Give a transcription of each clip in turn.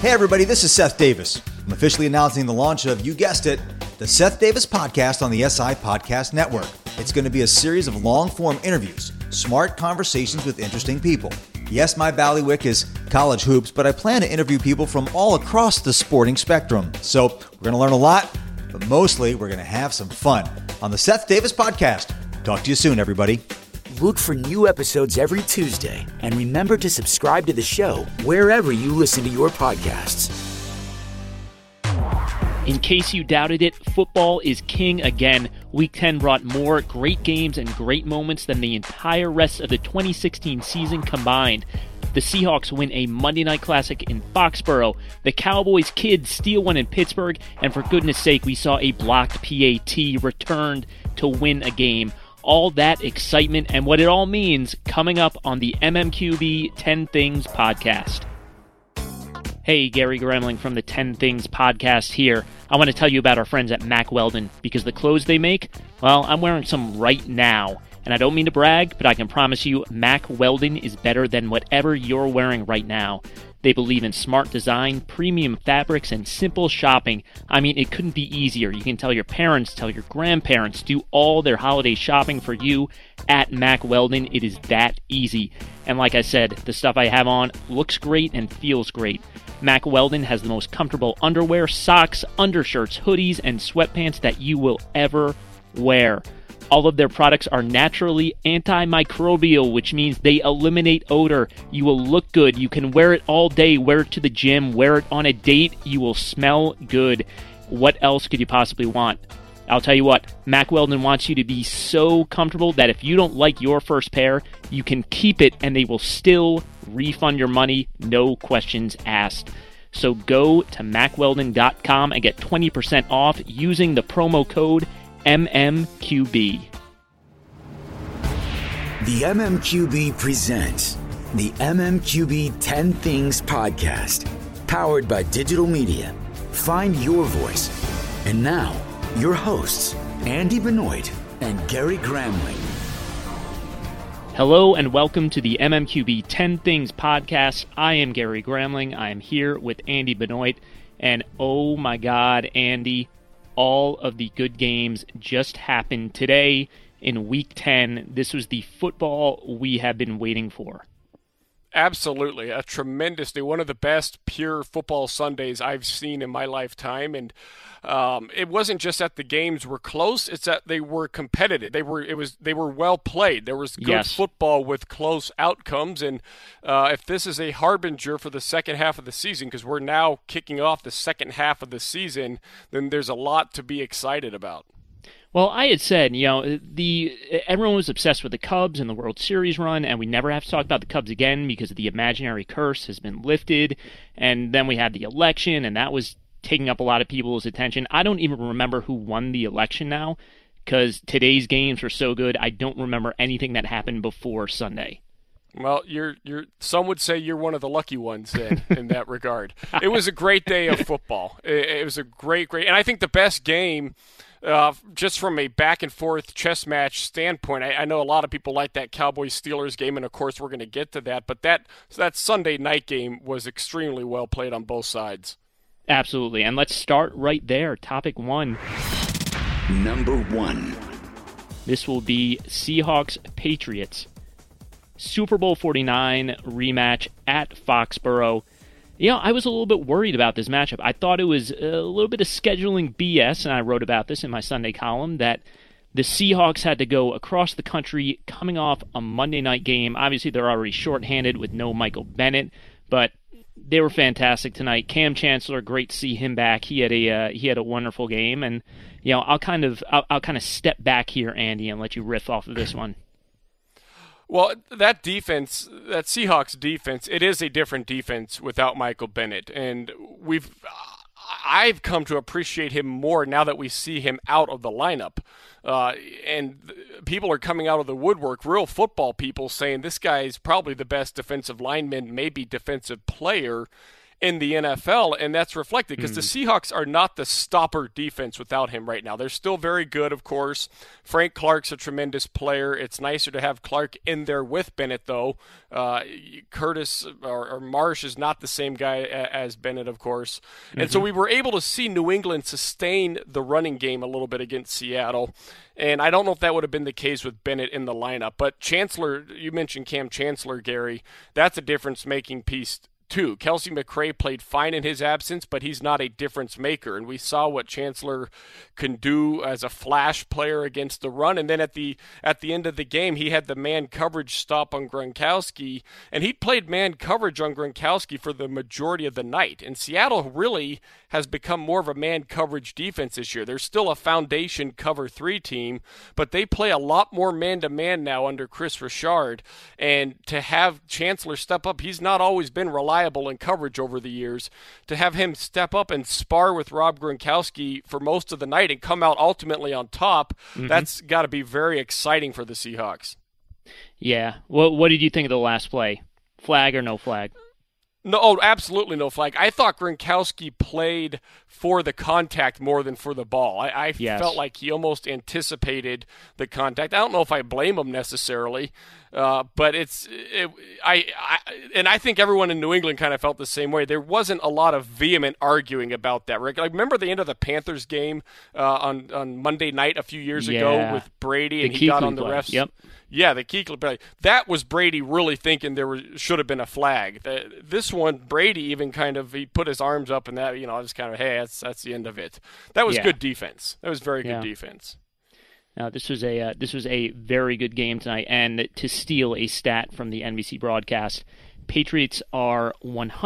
Hey everybody, this is Seth Davis. I'm officially announcing the launch of, you guessed it, the Seth Davis Podcast on the SI Podcast Network. It's going to be a series of long-form interviews, smart conversations with interesting people. Yes, my bailiwick is college hoops, but I plan to interview people from all across the sporting spectrum. So we're going to learn a lot, but mostly we're going to have some fun on the Seth Davis Podcast. Talk to you soon, everybody. Look for new episodes every Tuesday, and remember to subscribe to the show wherever you listen to your podcasts. In case you doubted it, football is king again. Week 10 brought more great games and great moments than the entire rest of the 2016 season combined. The Seahawks win a Monday Night Classic in Foxborough. The Cowboys kids steal one in Pittsburgh. And for goodness sake, we saw a blocked PAT returned to win a game. All that excitement and what it all means coming up on the MMQB 10 Things podcast. Hey, Gary Gremling from the 10 Things podcast here. I want to tell you about our friends at Mack Weldon, because the clothes they make, well, I'm wearing some right now. And I don't mean to brag, but I can promise you Mack Weldon is better than whatever you're wearing right now. They believe in smart design, premium fabrics, and simple shopping. I mean, it couldn't be easier. You can tell your parents, tell your grandparents, do all their holiday shopping for you at Mack Weldon. It is that easy. And like I said, the stuff I have on looks great and feels great. Mack Weldon has the most comfortable underwear, socks, undershirts, hoodies, and sweatpants that you will ever wear. All of their products are naturally antimicrobial, which means they eliminate odor. You will look good. You can wear it all day. Wear it to the gym. Wear it on a date. You will smell good. What else could you possibly want? I'll tell you what, Mack Weldon wants you to be so comfortable that if you don't like your first pair, you can keep it and they will still refund your money, no questions asked. So go to MackWeldon.com and get 20% off using the promo code MMQB. The MMQB presents the MMQB 10 Things podcast, powered by digital media. Find your voice. And now, your hosts, Andy Benoit and Gary Gramling. Hello and welcome to the MMQB 10 Things podcast. I am Gary Gramling. I am here with Andy Benoit. And oh my God, Andy, all of the good games just happened today in Week 10. This was the football we have been waiting for. Absolutely. A tremendous day. One of the best pure football Sundays I've seen in my lifetime. And it wasn't just that the games were close, it's that they were competitive. They were well played. There was good football with close outcomes. And if this is a harbinger for the second half of the season, because we're now kicking off the second half of the season, then there's a lot to be excited about. Well, I had said, everyone was obsessed with the Cubs and the World Series run, and we never have to talk about the Cubs again because the imaginary curse has been lifted. And then we had the election, and that was taking up a lot of people's attention. I don't even remember who won the election now because today's games were so good. I don't remember anything that happened before Sunday. Well, some would say you're one of the lucky ones in that regard. It was a great day of football. It was a great, and I think the best game. Just from a back-and-forth chess match standpoint, I know a lot of people like that Cowboys-Steelers game, and of course we're going to get to that, but that Sunday night game was extremely well played on both sides. Absolutely, and let's start right there. Topic 1. Number 1. This will be Seahawks-Patriots. Super Bowl 49 rematch at Foxborough. I was a little bit worried about this matchup. I thought it was a little bit of scheduling BS, and I wrote about this in my Sunday column, that the Seahawks had to go across the country coming off a Monday night game. Obviously, they're already shorthanded with no Michael Bennett, but they were fantastic tonight. Cam Chancellor, great to see him back. He had a wonderful game, and I'll kind of step back here, Andy, and let you riff off of this one. Well, that defense, that Seahawks defense, it is a different defense without Michael Bennett. And I've come to appreciate him more now that we see him out of the lineup. And people are coming out of the woodwork, real football people, saying this guy is probably the best defensive lineman, maybe defensive player in the NFL, and that's reflected because the Seahawks are not the stopper defense without him right now. They're still very good, of course. Frank Clark's a tremendous player. It's nicer to have Clark in there with Bennett, though. Curtis or Marsh is not the same guy as Bennett, of course. And so we were able to see New England sustain the running game a little bit against Seattle. And I don't know if that would have been the case with Bennett in the lineup. But Chancellor, you mentioned Cam Chancellor, Gary. That's a difference-making piece too. Kelsey McRae played fine in his absence, but he's not a difference maker. And we saw what Chancellor can do as a flash player against the run. And then at the end of the game, he had the man coverage stop on Gronkowski, and he played man coverage on Gronkowski for the majority of the night. And Seattle really has become more of a man coverage defense this year. They're still a foundation cover 3 team, but they play a lot more man-to-man now under Chris Richard. And to have Chancellor step up, he's not always been reliable in coverage over the years. To have him step up and spar with Rob Gronkowski for most of the night and come out ultimately on top, that's got to be very exciting for the Seahawks. Yeah. What did you think of the last play? Flag or no flag? No, absolutely no flag. I thought Gronkowski played for the contact more than for the ball. I felt like he almost anticipated the contact. I don't know if I blame him necessarily, but I think everyone in New England kind of felt the same way. There wasn't a lot of vehement arguing about that, Rick. Like, remember the end of the Panthers game on Monday night a few years ago with Brady, and he got on the refs? Yep. Yeah, the Kuechly play. That was Brady really thinking should have been a flag. This one, Brady even he put his arms up, and that, I was kind of, hey, that's the end of it. That was good defense. That was very good defense. Now, this was a very good game tonight, and to steal a stat from the NBC broadcast, Patriots are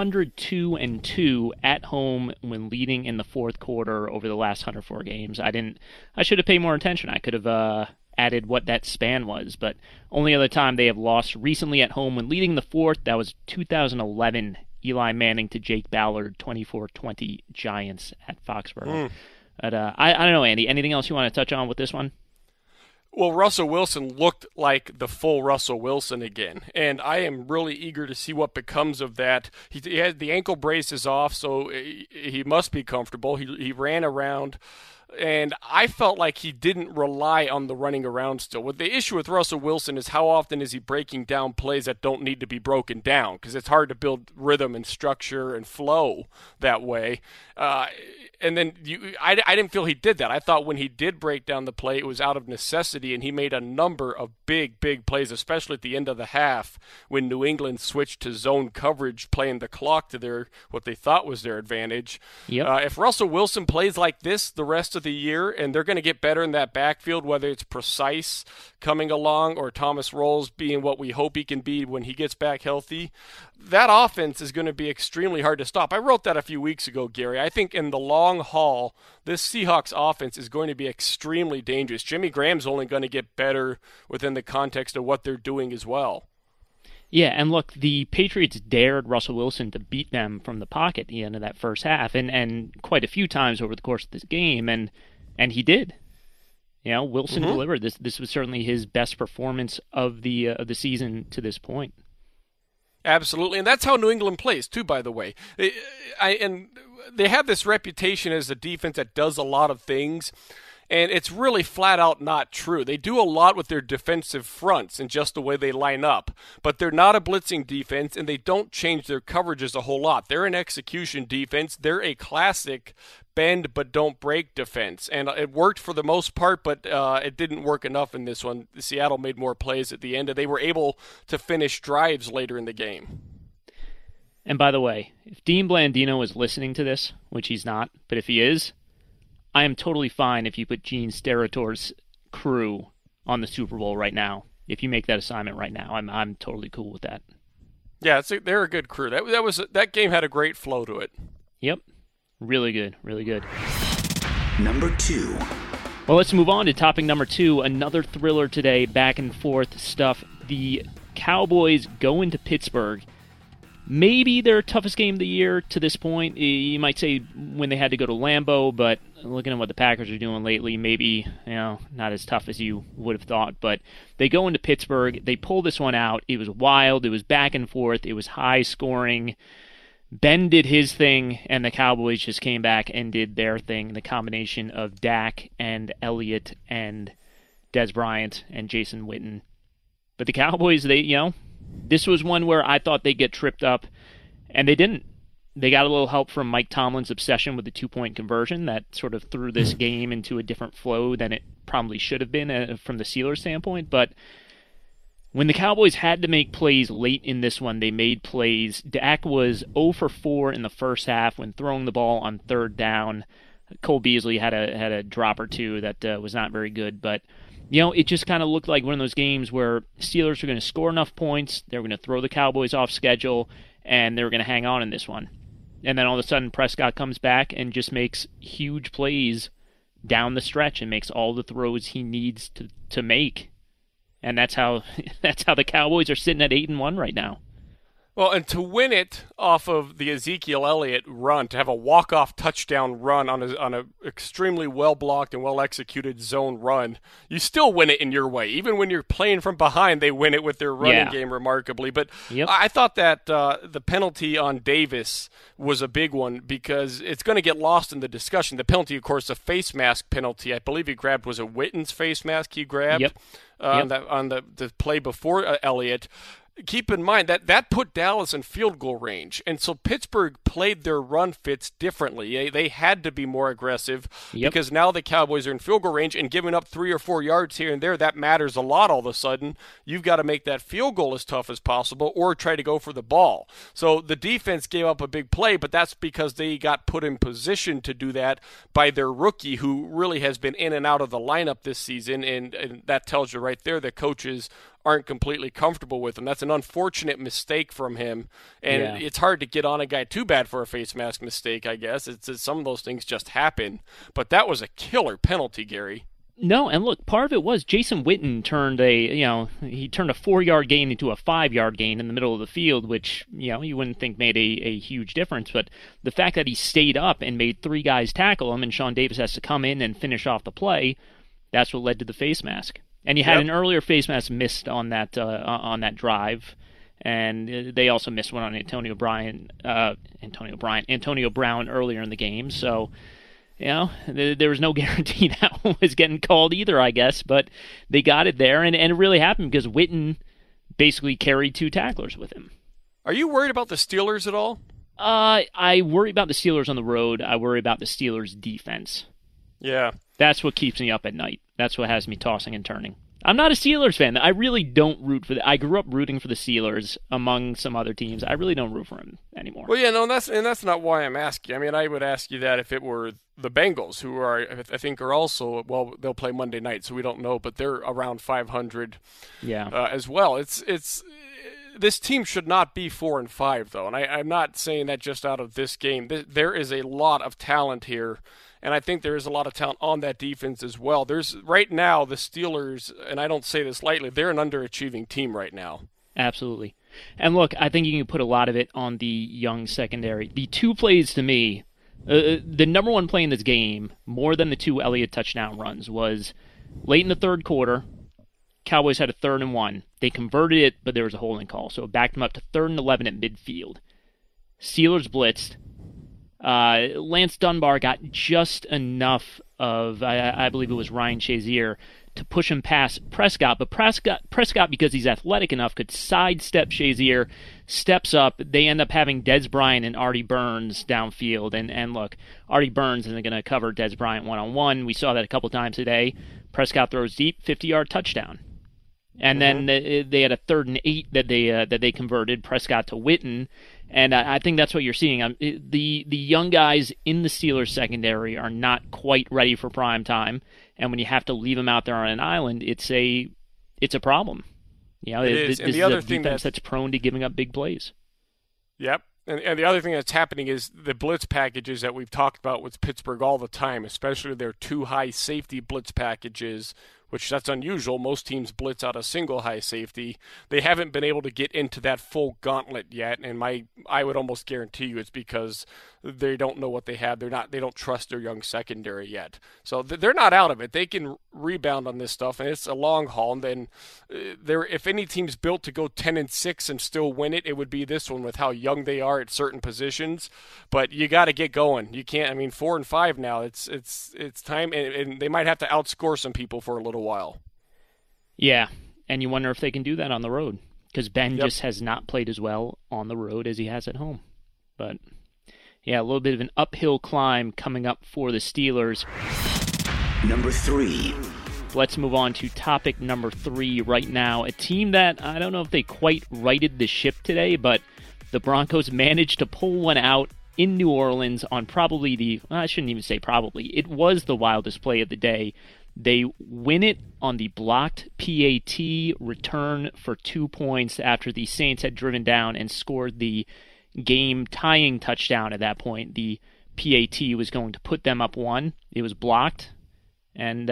102-2 at home when leading in the fourth quarter over the last 104 games. I should have paid more attention. I could have added what that span was, but only other time they have lost recently at home when leading the fourth, that was 2011, Eli Manning to Jake Ballard, 24-20 Giants at Foxborough. But I don't know, Andy, anything else you want to touch on with this one? Well, Russell Wilson looked like the full Russell Wilson again, and I am really eager to see what becomes of that. He had the ankle braces off, so he must be comfortable. He ran around, and I felt like he didn't rely on the running around still. What the issue with Russell Wilson is how often is he breaking down plays that don't need to be broken down, because it's hard to build rhythm and structure and flow that way. And then I didn't feel he did that. I thought when he did break down the play, it was out of necessity, and he made a number of big plays, especially at the end of the half when New England switched to zone coverage, playing the clock to what they thought was their advantage. Yep. If Russell Wilson plays like this the rest of the year, and they're going to get better in that backfield, whether it's Precise coming along or Thomas Rawls being what we hope he can be when he gets back healthy, that offense is going to be extremely hard to stop. I wrote that a few weeks ago, Gary. I think in the long haul, this Seahawks offense is going to be extremely dangerous. Jimmy Graham's only going to get better within the context of what they're doing as well. Yeah, and look, the Patriots dared Russell Wilson to beat them from the pocket at the end of that first half, and quite a few times over the course of this game, and he did. Wilson delivered. This was certainly his best performance of the season to this point. Absolutely, and that's how New England plays too, by the way. And they have this reputation as a defense that does a lot of things, and it's really flat out not true. They do a lot with their defensive fronts and just the way they line up, but they're not a blitzing defense, and they don't change their coverages a whole lot. They're an execution defense. They're a classic bend but don't break defense, and it worked for the most part, but it didn't work enough in this one. Seattle made more plays at the end, and they were able to finish drives later in the game. And by the way, if Dean Blandino is listening to this, which he's not, but if he is, I am totally fine if you put Gene Sterator's crew on the Super Bowl right now. If you make that assignment right now, I'm totally cool with that. Yeah, they're a good crew. That game had a great flow to it. Yep. Really good, really good. Number 2. Well, let's move on to topic number 2. Another thriller today, back and forth stuff. The Cowboys go into Pittsburgh. Maybe their toughest game of the year to this point. You might say when they had to go to Lambeau, but looking at what the Packers are doing lately, maybe not as tough as you would have thought. But they go into Pittsburgh. They pull this one out. It was wild. It was back and forth. It was high scoring. Ben did his thing, and the Cowboys just came back and did their thing. The combination of Dak and Elliott and Dez Bryant and Jason Witten. But the Cowboys, this was one where I thought they'd get tripped up, and they didn't. They got a little help from Mike Tomlin's obsession with the two-point conversion that sort of threw this game into a different flow than it probably should have been from the Steelers' standpoint. But when the Cowboys had to make plays late in this one, they made plays. Dak was 0 for 4 in the first half when throwing the ball on third down. Cole Beasley had a drop or two that was not very good. But, it just kind of looked like one of those games where Steelers were going to score enough points, they were going to throw the Cowboys off schedule, and they were going to hang on in this one. And then all of a sudden Prescott comes back and just makes huge plays down the stretch and makes all the throws he needs to make. And that's how the Cowboys are sitting at 8-1 right now. Well, and to win it off of the Ezekiel Elliott run, to have a walk-off touchdown run on a extremely well-blocked and well-executed zone run, you still win it in your way. Even when you're playing from behind, they win it with their running game remarkably. But I thought that the penalty on Davis was a big one because it's going to get lost in the discussion. The penalty, of course, a face mask penalty. I believe he grabbed, was it Witten's face mask he grabbed on the play before Elliott. Keep in mind that put Dallas in field goal range, and so Pittsburgh played their run fits differently. They had to be more aggressive because now the Cowboys are in field goal range, and giving up 3 or 4 yards here and there, that matters a lot all of a sudden. You've got to make that field goal as tough as possible or try to go for the ball. So the defense gave up a big play, but that's because they got put in position to do that by their rookie, who really has been in and out of the lineup this season, and that tells you right there the coaches aren't completely comfortable with him. That's an unfortunate mistake from him, and it's hard to get on a guy too bad for a face mask mistake, I guess. It's some of those things just happen, but that was a killer penalty, Gary. No, and look, part of it was Jason Witten turned a 4-yard gain into a 5-yard gain in the middle of the field, which, you wouldn't think made a huge difference, but the fact that he stayed up and made 3 guys tackle him and Sean Davis has to come in and finish off the play, that's what led to the face mask. And you had an earlier face mask missed on that drive, and they also missed one on Antonio Brown earlier in the game. So, there was no guarantee that one was getting called either, I guess. But they got it there, and it really happened because Witten basically carried 2 tacklers with him. Are you worried about the Steelers at all? I worry about the Steelers on the road. I worry about the Steelers' defense. Yeah. That's what keeps me up at night. That's what has me tossing and turning. I'm not a Steelers fan. I really don't root for I grew up rooting for the Steelers among some other teams. I really don't root for them anymore. Well, yeah, no, that's not why I'm asking. I mean, I would ask you that if it were the Bengals, who I think are also, well, they'll play Monday night, so we don't know, but they're around 500 as well. It's this team should not be 4-5 though, and I'm not saying that just out of this game. There is a lot of talent here. And I think there is a lot of talent on that defense as well. There's right now the Steelers, and I don't say this lightly, they're an underachieving team right now. Absolutely. And look, I think you can put a lot of it on the young secondary. The 2 plays to me, the number 1 play in this game, more than the 2 Elliott touchdown runs, was late in the third quarter. Cowboys had a 3rd and 1. They converted it, but there was a holding call, so it backed them up to 3rd and 11 at midfield. Steelers blitzed. Lance Dunbar got just enough of, I believe it was Ryan Shazier, to push him past Prescott. But Prescott, because he's athletic enough, could sidestep Shazier, steps up. They end up having Dez Bryant and Artie Burns downfield. And look, Artie Burns isn't going to cover Dez Bryant one-on-one. We saw that a couple times today. Prescott throws deep, 50-yard touchdown. And then they had a 3rd and 8 that they converted, Prescott to Witten. And I think that's what you're seeing. The young guys in the Steelers secondary are not quite ready for prime time, and when you have to leave them out there on an island, it's a problem. This is a defense that's prone to giving up big plays. Yep. And the other thing that's happening is the blitz packages that we've talked about with Pittsburgh all the time, especially their 2 high safety blitz packages which that's unusual. Most teams blitz out a single high safety. They haven't been able to get into that full gauntlet yet, and I would almost guarantee you it's because they don't know what they have. They don't trust their young secondary yet. So they're not out of it. They can rebound on this stuff, and it's a long haul. And then if any team's built to go 10-6 and still win it, it would be this one with how young they are at certain positions. But you got to get going. You can't. I mean, 4-5 now. It's time, and they might have to outscore some people for a little while. Yeah, and you wonder if they can do that on the road, because Ben just has not played as well on the road as he has at home. But yeah, a little bit of an uphill climb coming up for the Steelers. Number 3. Let's move on to topic number 3 right now. A team that I don't know if they quite righted the ship today, but the Broncos managed to pull one out in New Orleans on probably I shouldn't even say probably, it was the wildest play of the day. They win it on the blocked PAT return for 2 points after the Saints had driven down and scored the game-tying touchdown at that point. The PAT was going to put them up 1. It was blocked. And,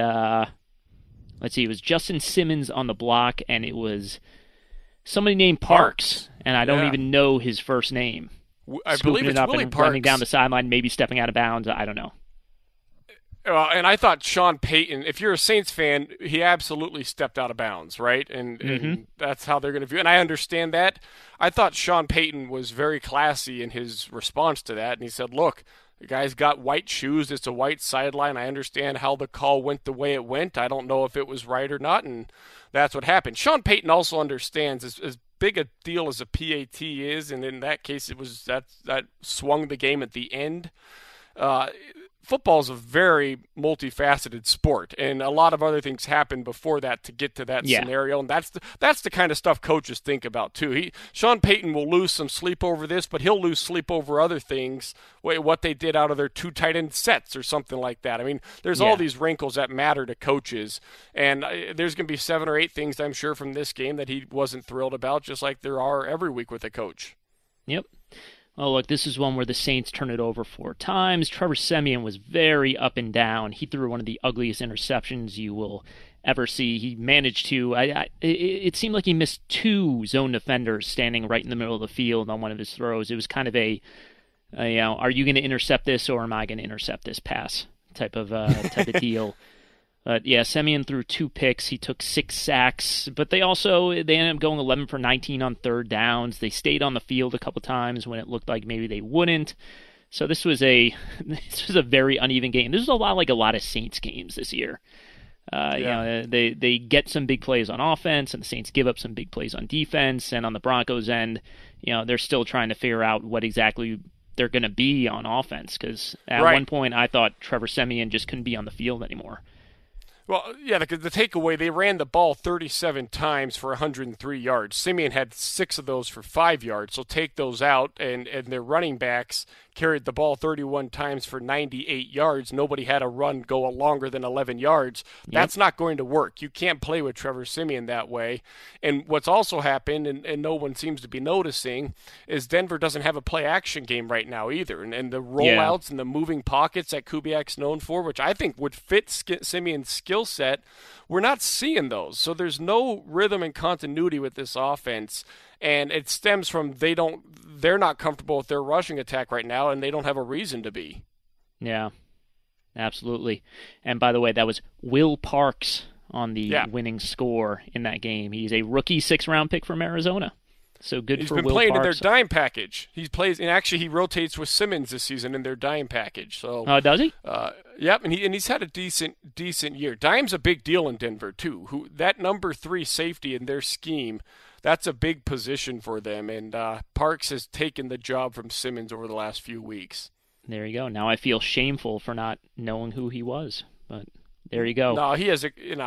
let's see, it was Justin Simmons on the block, and it was somebody named Parks. And I don't even know his first name. I believe it's Willie Parks. Running down the sideline, maybe stepping out of bounds. I don't know. And I thought Sean Payton, if you're a Saints fan, he absolutely stepped out of bounds, right? And that's how they're going to view it. And I understand that. I thought Sean Payton was very classy in his response to that. And he said, look, the guy's got white shoes. It's a white sideline. I understand how the call went the way it went. I don't know if it was right or not, and that's what happened. Sean Payton also understands as big a deal as a PAT is, and in that case, it was that swung the game at the end. Football is a very multifaceted sport, and a lot of other things happen before that to get to that scenario, and that's the kind of stuff coaches think about too. Sean Payton will lose some sleep over this, but he'll lose sleep over other things, what they did out of their 2 tight end sets or something like that. I mean, there's all these wrinkles that matter to coaches, and there's going to be 7 or 8 things, I'm sure, from this game that he wasn't thrilled about, just like there are every week with a coach. Yep. Oh, look, this is one where the Saints turn it over 4 times. Trevor Siemian was very up and down. He threw one of the ugliest interceptions you will ever see. He managed to, it seemed like he missed 2 zone defenders standing right in the middle of the field on one of his throws. It was kind of a are you going to intercept this or am I going to intercept this pass type of deal. But yeah, Siemian threw 2 picks. He took 6 sacks. But they ended up going 11 for 19 on 3rd downs. They stayed on the field a couple times when it looked like maybe they wouldn't. So this was a very uneven game. This was a lot of Saints games this year. They get some big plays on offense, and the Saints give up some big plays on defense. And on the Broncos end, they're still trying to figure out what exactly they're going to be on offense. Because at one point, I thought Trevor Siemian just couldn't be on the field anymore. Well, yeah, the takeaway, they ran the ball 37 times for 103 yards. Siemian had 6 of those for 5 yards, so take those out, and their running backs carried the ball 31 times for 98 yards. Nobody had a run go longer than 11 yards. That's not going to work. You can't play with Trevor Siemian that way. And what's also happened, and no one seems to be noticing, is Denver doesn't have a play-action game right now either. And the rollouts and the moving pockets that Kubiak's known for, which I think would fit Siemian's skill set, we're not seeing those. So there's no rhythm and continuity with this offense. And it stems from they're not comfortable with their rushing attack right now, and they don't have a reason to be. Yeah, absolutely. And by the way, that was Will Parks on the winning score in that game. He's a rookie 6th-round pick from Arizona. So good for Will Parks. He's been playing in their dime package. He plays, and actually he rotates with Simmons this season in their dime package. So does he? Yep, and he's had a decent year. Dime's a big deal in Denver too. That number 3 safety in their scheme, that's a big position for them, and Parks has taken the job from Simmons over the last few weeks. There you go. Now I feel shameful for not knowing who he was, but there you go. No, he has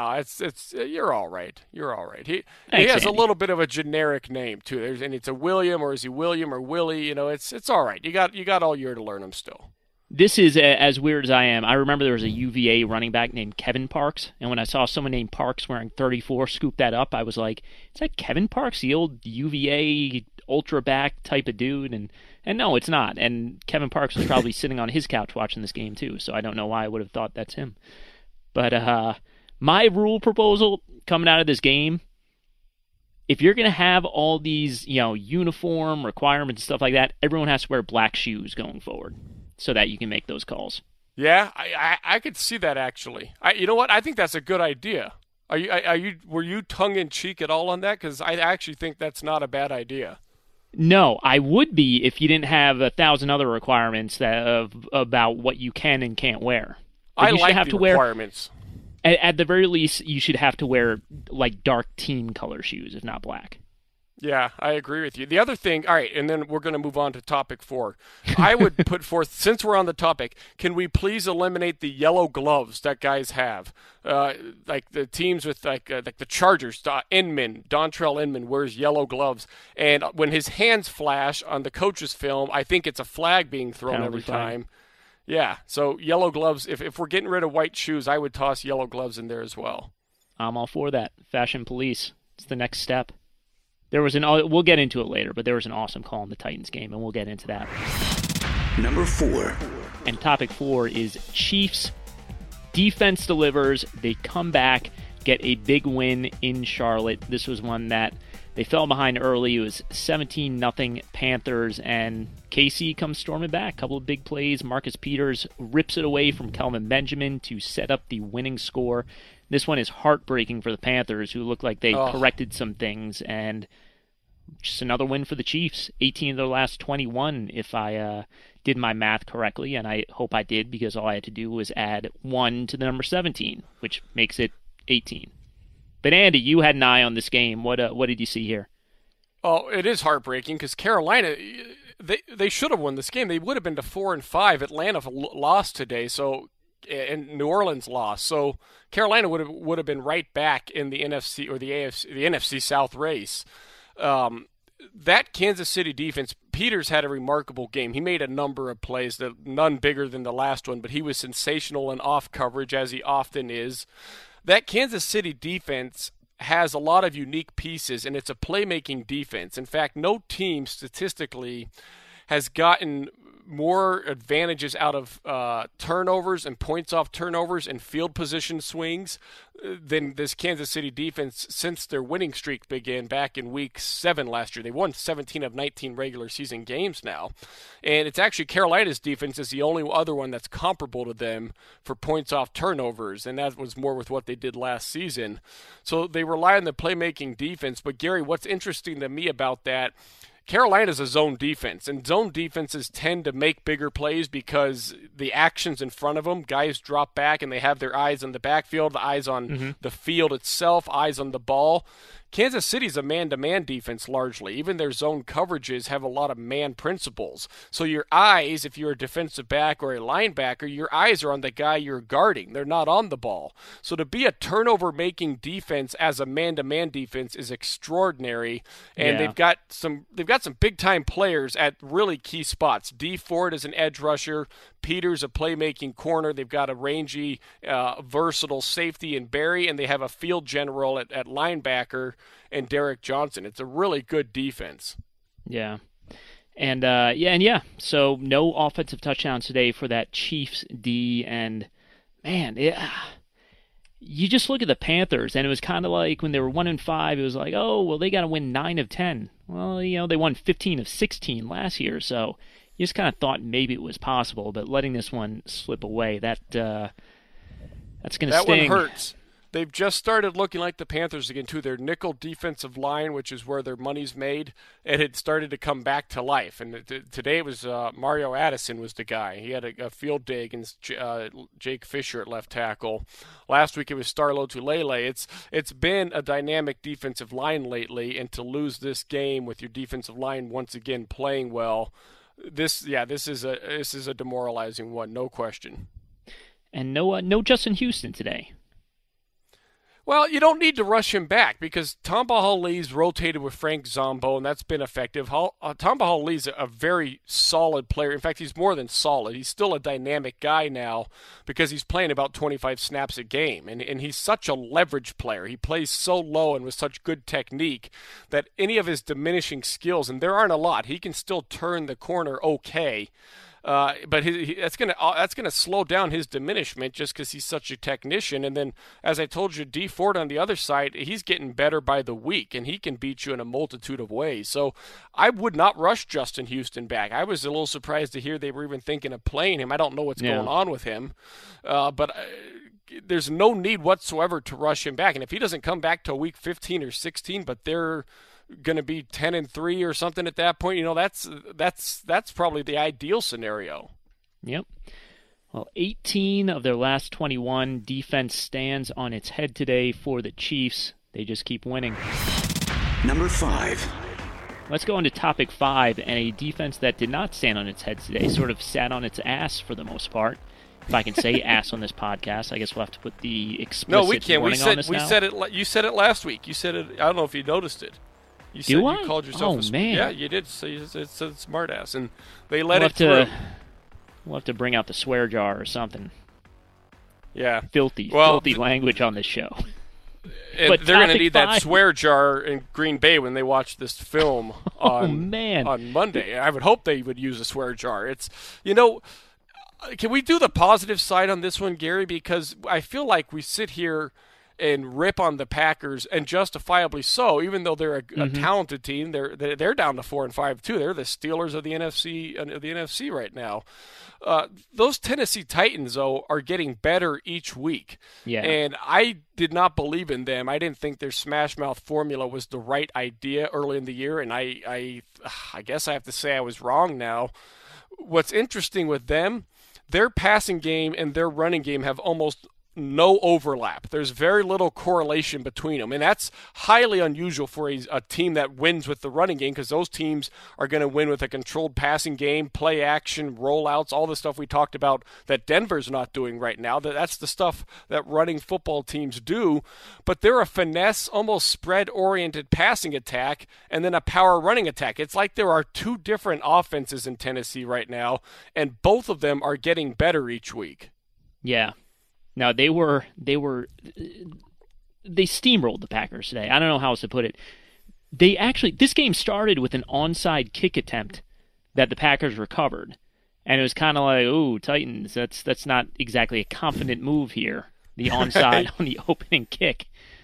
it's you're all right. You're all right. He has a little bit of a generic name too. And it's a William, or is he William or Willie? It's all right. You got all year to learn him still. This is as weird as I am. I remember there was a UVA running back named Kevin Parks, and when I saw someone named Parks wearing 34 scoop that up, I was like, is that Kevin Parks, the old UVA ultra back type of dude? And no, it's not. And Kevin Parks was probably sitting on his couch watching this game too, so I don't know why I would have thought that's him. But My rule proposal coming out of this game, if you're going to have all these, uniform requirements and stuff like that, everyone has to wear black shoes going forward so that you can make those calls. Yeah, I could see that actually. You know what? I think that's a good idea. Were you tongue in cheek at all on that? Because I actually think that's not a bad idea. No, I would be if you didn't have 1,000 other requirements about what you can and can't wear. I like the requirements. At the very least, you should have to wear like dark team color shoes, if not black. Yeah, I agree with you. The other thing, all right, and then we're going to move on to topic 4. I would put forth, since we're on the topic, can we please eliminate the yellow gloves that guys have? Like the teams with like the Chargers, Dontrell Inman wears yellow gloves, and when his hands flash on the coach's film, I think it's a flag being thrown every time. Yeah, so yellow gloves, if we're getting rid of white shoes, I would toss yellow gloves in there as well. I'm all for that. Fashion police. It's the next step. We'll get into it later, but there was an awesome call in the Titans game, and we'll get into that. Number 4. And topic 4 is Chiefs. Defense delivers. They come back, get a big win in Charlotte. This was one that they fell behind early. It was 17-0 Panthers, and KC comes storming back. A couple of big plays. Marcus Peters rips it away from Kelvin Benjamin to set up the winning score. This one is heartbreaking for the Panthers, who look like they corrected some things, and just another win for the Chiefs. 18 of their last 21, if I did my math correctly, and I hope I did, because all I had to do was add 1 to the number 17, which makes it 18. But Andy, you had an eye on this game. What did you see here? Oh, it is heartbreaking because Carolina, they should have won this game. They would have been to 4-5. Atlanta lost today, and New Orleans lost. So Carolina would have been right back in the NFC or the NFC South race. That Kansas City defense, Peters had a remarkable game. He made a number of plays, none bigger than the last one, but he was sensational in off coverage, as he often is. That Kansas City defense has a lot of unique pieces, and it's a playmaking defense. In fact, no team statistically has gotten more advantages out of turnovers and points off turnovers and field position swings than this Kansas City defense since their winning streak began back in Week 7 last year. They won 17 of 19 regular season games now. And it's actually Carolina's defense is the only other one that's comparable to them for points off turnovers, and that was more with what they did last season. So they rely on the playmaking defense. But, Gary, what's interesting to me about that, Carolina's a zone defense, and zone defenses tend to make bigger plays because the action's in front of them. Guys drop back, and they have their eyes on the backfield, the eyes on the field itself, eyes on the ball. Kansas City's a man-to-man defense largely. Even their zone coverages have a lot of man principles. So your eyes, if you're a defensive back or a linebacker, your eyes are on the guy you're guarding. They're not on the ball. So to be a turnover-making defense as a man-to-man defense is extraordinary. And they've got some big-time players at really key spots. Dee Ford is an edge rusher. Peters, a playmaking corner. They've got a rangy, versatile safety in Barry, and they have a field general at linebacker and Derek Johnson. It's a really good defense. Yeah. And so no offensive touchdowns today for that Chiefs D, and man, you just look at the Panthers, and it was kind of like when they were 1-5, it was like, oh, well, they got to win 9 of 10. Well, they won 15 of 16 last year, so you just kind of thought maybe it was possible, but letting this one slip away, that's going to sting. That one hurts. They've just started looking like the Panthers again, too. Their nickel defensive line, which is where their money's made, it had started to come back to life. And today it was Mario Addison was the guy. He had a field day against Jake Fisher at left tackle. Last week it was Starlo Tulele. It's been a dynamic defensive line lately, and to lose this game with your defensive line once again playing well, this is a demoralizing one, no question. And no Justin Houston today. Well, you don't need to rush him back because Tamba Hali's rotated with Frank Zombo, and that's been effective. Tamba Hali's a very solid player. In fact, he's more than solid. He's still a dynamic guy now because he's playing about 25 snaps a game, and he's such a leverage player. He plays so low and with such good technique that any of his diminishing skills, and there aren't a lot, he can still turn the corner okay. But that's gonna slow down his diminishment just because he's such a technician. And then, as I told you, Dee Ford on the other side, he's getting better by the week, and he can beat you in a multitude of ways. So I would not rush Justin Houston back. I was a little surprised to hear they were even thinking of playing him. I don't know what's going on with him, but there's no need whatsoever to rush him back. And if he doesn't come back till week 15 or 16, but they're going to be 10-3 or something at that point, that's probably the ideal scenario. Yep. Well, 18 of their last 21. Defense stands on its head today for the Chiefs. They just keep winning. Number 5. Let's go into topic 5, and a defense that did not stand on its head today, sort of sat on its ass for the most part. If I can say ass on this podcast, I guess we'll have to put the explicit No, we can't. warning on this now. You said it last week. You said it. I don't know if you noticed it. You called yourself a man. Yeah, you did. So you said smart ass, and they let it through. We'll have to bring out the swear jar or something. Yeah. Filthy language on this show. And they're going to need that swear jar in Green Bay when they watch this film on Monday. I would hope they would use a swear jar. Can we do the positive side on this one, Gary? Because I feel like we sit here and rip on the Packers, and justifiably so, even though they're a talented team. They're down to 4-5 too. They're the Steelers of the NFC right now. Those Tennessee Titans, though, are getting better each week. Yeah. And I did not believe in them. I didn't think their smash mouth formula was the right idea early in the year, and I guess I have to say I was wrong now. What's interesting with them, their passing game and their running game have almost no overlap. There's very little correlation between them, and that's highly unusual for a team that wins with the running game, because those teams are going to win with a controlled passing game, play action, rollouts, all the stuff we talked about that Denver's not doing right now. That's the stuff that running football teams do, but they're a finesse, almost spread-oriented passing attack and then a power running attack. It's like there are two different offenses in Tennessee right now, and both of them are getting better each week. Yeah. Now, they steamrolled the Packers today. I don't know how else to put it. This game started with an onside kick attempt that the Packers recovered. And it was kind of like, ooh, Titans, that's not exactly a confident move here, the onside on the opening kick.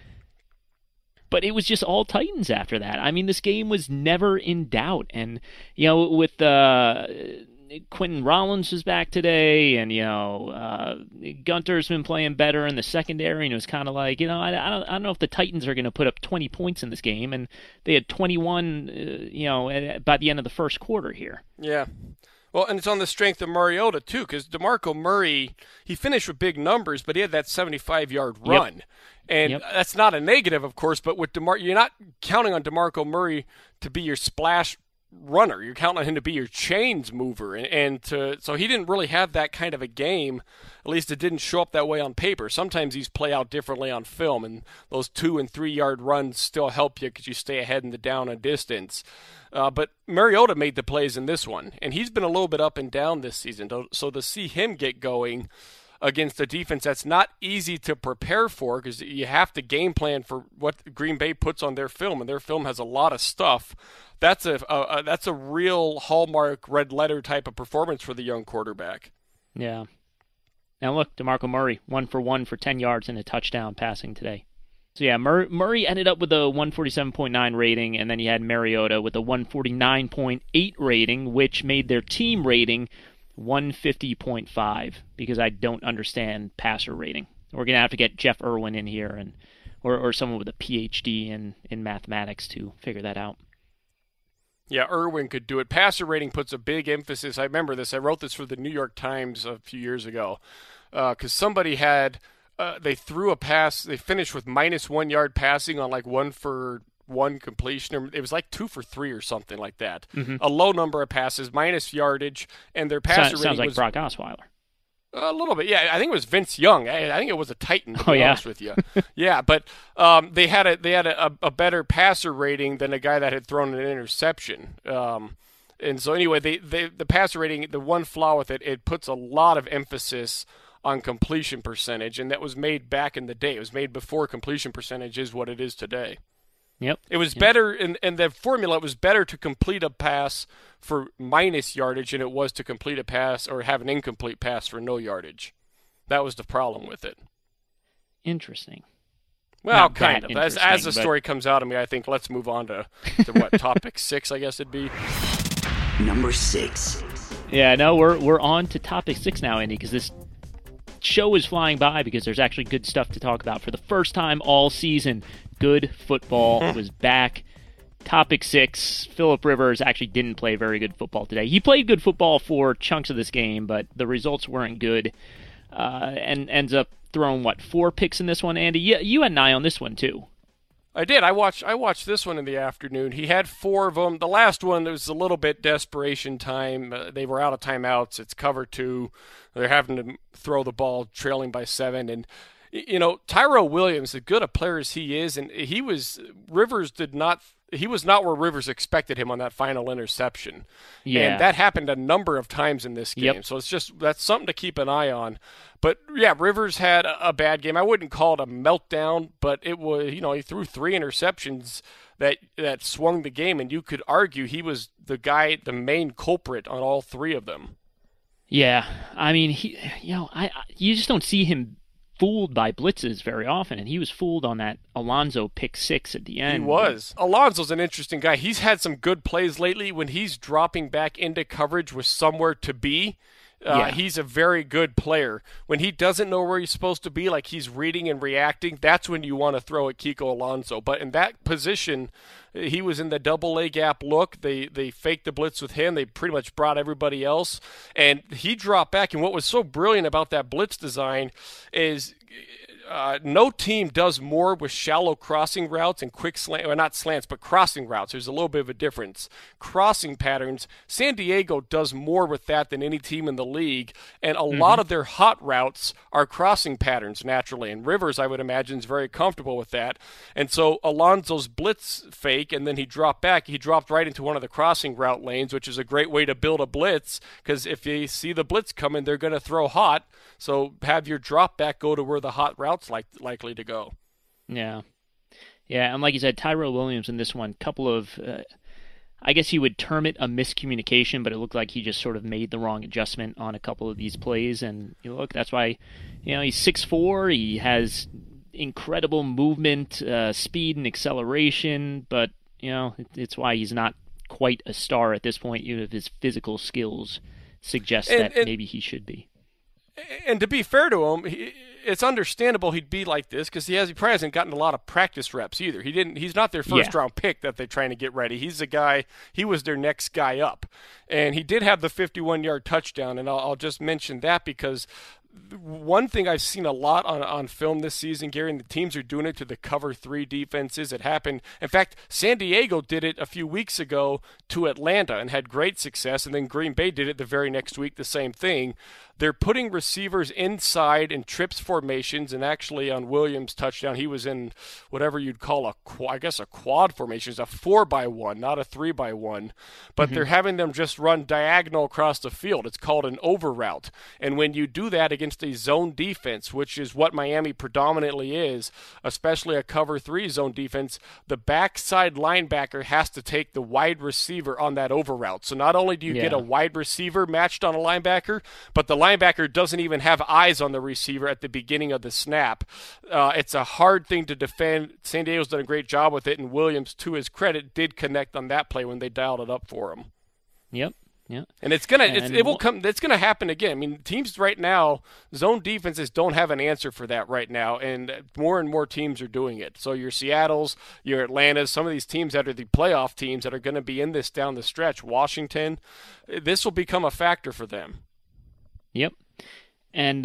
But it was just all Titans after that. I mean, this game was never in doubt. And, with Quentin Rollins was back today, and Gunter's been playing better in the secondary, and it was kind of like, I don't know if the Titans are going to put up 20 points in this game, and they had 21, by the end of the first quarter here. Yeah. Well, and it's on the strength of Mariota, too, because DeMarco Murray, he finished with big numbers, but he had that 75-yard run. Yep. And that's not a negative, of course, but with you're not counting on DeMarco Murray to be your splash runner. You're counting on him to be your chains mover, so he didn't really have that kind of a game. At least it didn't show up that way on paper. Sometimes these play out differently on film, and those 2- and 3-yard runs still help you because you stay ahead in the down and distance. But Mariota made the plays in this one, and he's been a little bit up and down this season. So to see him get going against a defense that's not easy to prepare for, because you have to game plan for what Green Bay puts on their film, and their film has a lot of stuff. That's a real hallmark red letter type of performance for the young quarterback. Yeah. Now look, DeMarco Murray, 1 for 1 for 10 yards and a touchdown passing today. So yeah, Murray ended up with a 147.9 rating, and then you had Mariota with a 149.8 rating, which made their team rating 150.5, because I don't understand passer rating. We're going to have to get Jeff Irwin in here, or someone with a PhD in mathematics to figure that out. Yeah, Irwin could do it. Passer rating puts a big emphasis. I remember this. I wrote this for the New York Times a few years ago, because somebody had they threw a pass. They finished with -1 yard passing on like 1 for 1 completion, or it was like 2 for 3 or something like that. Mm-hmm. A low number of passes, minus yardage, and their passer rating sounds like was Brock Osweiler. A little bit, yeah. I think it was Vince Young. I think it was a Titan, to be honest with you. Yeah, but they had a better passer rating than a guy that had thrown an interception. And so anyway, the passer rating, the one flaw with it puts a lot of emphasis on completion percentage, and that was made back in the day. It was made before completion percentage is what it is today. Yep. It was better in the formula. It was better to complete a pass for minus yardage than it was to complete a pass or have an incomplete pass for no yardage. That was the problem with it. Interesting. Well, Not kind that of. As the story comes out of me, I think let's move on to what, topic 6, I guess it'd be. Number 6. Yeah, no, we're on to topic 6 now, Andy, because this show is flying by because there's actually good stuff to talk about. For the first time all season, good football was back. Topic 6, Phillip Rivers actually didn't play very good football today. He played good football for chunks of this game, but the results weren't good. And ends up throwing, 4 picks in this one, Andy? You had an eye on this one, too. I did. I watched this one in the afternoon. He had 4 of them. The last one, there was a little bit desperation time. They were out of timeouts. It's cover 2. They're having to throw the ball trailing by 7. And, Tyrell Williams, as good a player as he is, and he was not where Rivers expected him on that final interception. Yeah. And that happened a number of times in this game. Yep. So that's something to keep an eye on. But yeah, Rivers had a bad game. I wouldn't call it a meltdown, but it was, he threw 3 interceptions that swung the game, and you could argue he was the main culprit on all 3 of them. Yeah. I mean, you just don't see him fooled by blitzes very often, and he was fooled on that Alonso pick 6 at the end. He was. Alonso's an interesting guy. He's had some good plays lately. When he's dropping back into coverage with somewhere to be, he's a very good player. When he doesn't know where he's supposed to be, like he's reading and reacting, that's when you want to throw at Kiko Alonso. But in that position, he was in the double A gap look. They faked the blitz with him. They pretty much brought everybody else. And he dropped back. And what was so brilliant about that blitz design is no team does more with shallow crossing routes and quick not slants, but crossing routes. There's a little bit of a difference. Crossing patterns, San Diego does more with that than any team in the league, and a lot of their hot routes are crossing patterns naturally, and Rivers, I would imagine, is very comfortable with that. And so Alonso's blitz fake, and then he dropped back. He dropped right into one of the crossing route lanes, which is a great way to build a blitz, because if they see the blitz coming, they're going to throw hot. So have your drop back go to where the hot route's likely to go. Yeah. Yeah, and like you said, Tyrell Williams in this one, couple of, I guess you would term it a miscommunication, but it looked like he just sort of made the wrong adjustment on a couple of these plays. And look, that's why, he's 6'4", he has incredible movement, speed and acceleration, but, it's why he's not quite a star at this point. Even if his physical skills suggest that maybe he should be. And to be fair to him, it's understandable he'd be like this because he probably hasn't gotten a lot of practice reps either. He's not their first round pick that they're trying to get ready. He's the guy. He was their next guy up, and he did have the 51-yard touchdown. And I'll just mention that because one thing I've seen a lot on film this season, Gary, and the teams are doing it to the cover 3 defenses. It happened. In fact, San Diego did it a few weeks ago to Atlanta and had great success, and then Green Bay did it the very next week, the same thing. They're putting receivers inside in trips formations, and actually on Williams' touchdown, he was in whatever you'd call a quad formation. It's a 4x1, not a 3x1. But they're having them just run diagonal across the field. It's called an over route. And when you do that against a zone defense, which is what Miami predominantly is, especially a cover 3 zone defense, the backside linebacker has to take the wide receiver on that over route. So not only do you get a wide receiver matched on a linebacker, but the linebacker doesn't even have eyes on the receiver at the beginning of the snap. It's a hard thing to defend. San Diego's done a great job with it, and Williams, to his credit, did connect on that play when they dialed it up for him. Yep. Yeah. And it's gonna happen again. I mean, teams right now, zone defenses don't have an answer for that right now, and more teams are doing it. So your Seattles, your Atlantas, some of these teams that are the playoff teams that are going to be in this down the stretch, Washington, this will become a factor for them. Yep. And,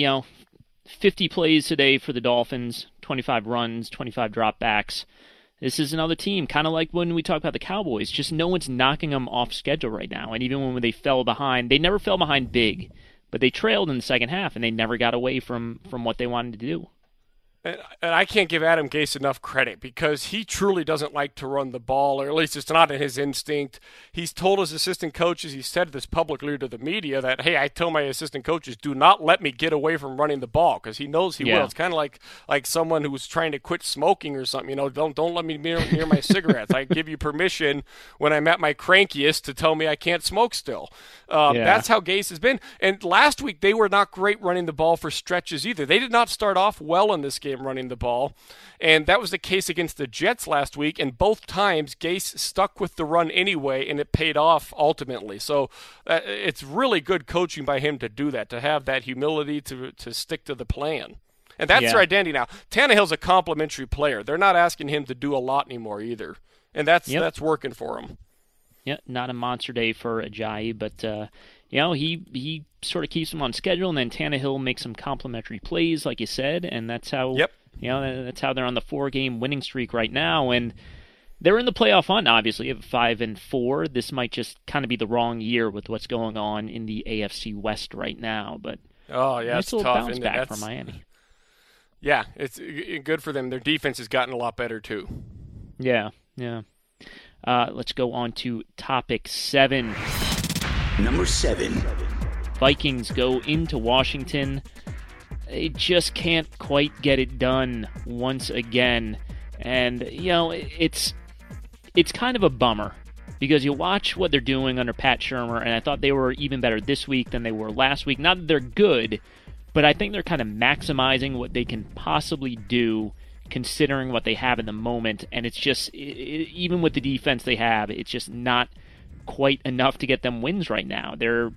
50 plays today for the Dolphins, 25 runs, 25 dropbacks. This is another team, kind of like when we talk about the Cowboys, just no one's knocking them off schedule right now. And even when they fell behind, they never fell behind big, but they trailed in the second half, and they never got away from what they wanted to do. And I can't give Adam Gase enough credit because he truly doesn't like to run the ball, or at least it's not in his instinct. He's told his assistant coaches, he said this publicly to the media, that, hey, I tell my assistant coaches, do not let me get away from running the ball, because he knows he will. It's kind of like someone who's trying to quit smoking or something. Don't let me near my cigarettes. I give you permission when I'm at my crankiest to tell me I can't smoke still. That's how Gase has been. And last week they were not great running the ball for stretches either. They did not start off well in this game running the ball, and that was the case against the Jets last week, and both times Gase stuck with the run anyway, and it paid off ultimately. So it's really good coaching by him to do that, to have that humility to stick to the plan. And that's their identity now. Tannehill's a complimentary player. They're not asking him to do a lot anymore either, and that's working for him. Yeah, not a monster day for Ajayi, but he sort of keeps him on schedule, and then Tannehill makes some complimentary plays, like you said, and that's how that's how they're on the 4-game winning streak right now, and they're in the playoff hunt. Obviously, at 5-4, this might just kind of be the wrong year with what's going on in the AFC West right now. But it's a little tough. bounce back for Miami. Yeah, it's good for them. Their defense has gotten a lot better too. Yeah. Let's go on to topic 7. Number 7. Vikings go into Washington. They just can't quite get it done once again. And, it's kind of a bummer because you watch what they're doing under Pat Shurmur, and I thought they were even better this week than they were last week. Not that they're good, but I think they're kind of maximizing what they can possibly do considering what they have in the moment. And it's just, even with the defense they have, it's just not quite enough to get them wins right now. They're,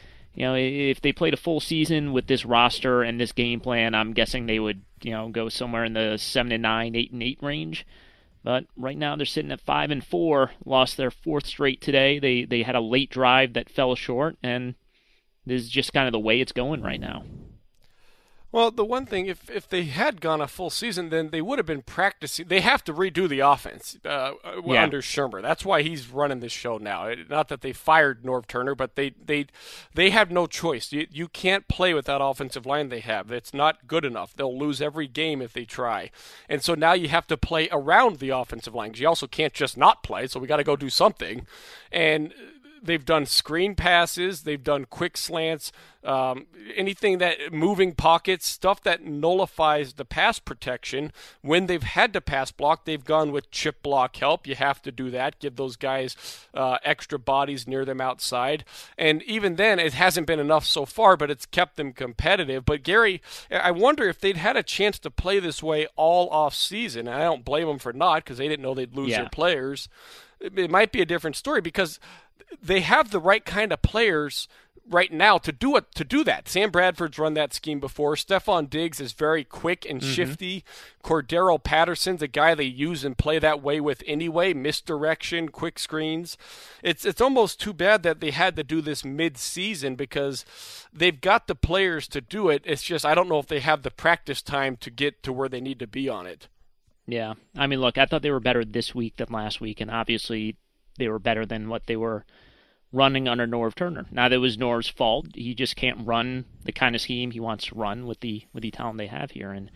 if they played a full season with this roster and this game plan, I'm guessing they would, go somewhere in the 7-9, 8-8 range. But right now they're sitting at 5-4, lost their 4th straight today. They had a late drive that fell short, and this is just kind of the way it's going right now. Well, the one thing, if they had gone a full season, then they would have been practicing. They have to redo the offense under Shurmur. That's why he's running this show now. Not that they fired Norv Turner, but they have no choice. You can't play with that offensive line they have. It's not good enough. They'll lose every game if they try. And so now you have to play around the offensive line, because you also can't just not play, so we got to go do something. And they've done screen passes, they've done quick slants, anything that moving pockets, stuff that nullifies the pass protection. When they've had to pass block, they've gone with chip block help. You have to do that, give those guys extra bodies near them outside. And even then, it hasn't been enough so far, but it's kept them competitive. But Gary, I wonder if they'd had a chance to play this way all off season. And I don't blame them for not, because they didn't know they'd lose their players. It might be a different story, because they have the right kind of players right now to do that. Sam Bradford's run that scheme before. Stephon Diggs is very quick and shifty. Cordero Patterson's a guy they use and play that way with anyway. Misdirection, quick screens. It's almost too bad that they had to do this mid-season, because they've got the players to do it. It's just I don't know if they have the practice time to get to where they need to be on it. Yeah. I mean, look, I thought they were better this week than last week, and obviously they were better than what they were running under Norv Turner. Now, that was Norv's fault. He just can't run the kind of scheme he wants to run with the talent they have here. And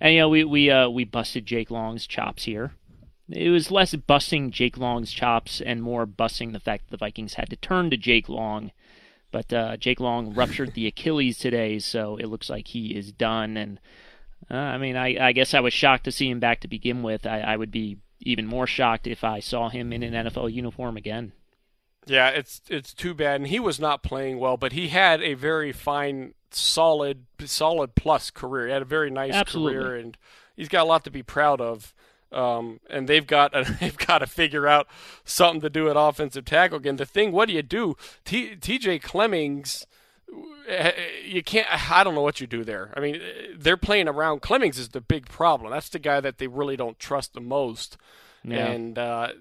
we busted Jake Long's chops here. It was less busting Jake Long's chops and more busting the fact that the Vikings had to turn to Jake Long. But Jake Long ruptured the Achilles today, so it looks like he is done. And I guess I was shocked to see him back to begin with. I would be even more shocked if I saw him in an NFL uniform again. Yeah, it's too bad. And he was not playing well, but he had a very fine, solid plus career. He had a very nice career, and he's got a lot to be proud of. And they've got to figure out something to do at offensive tackle again. The thing, what do you do? TJ Clemmings, you can't. I don't know what you do there. I mean, they're playing around. Clemmings is the big problem. That's the guy that they really don't trust the most. Yeah. And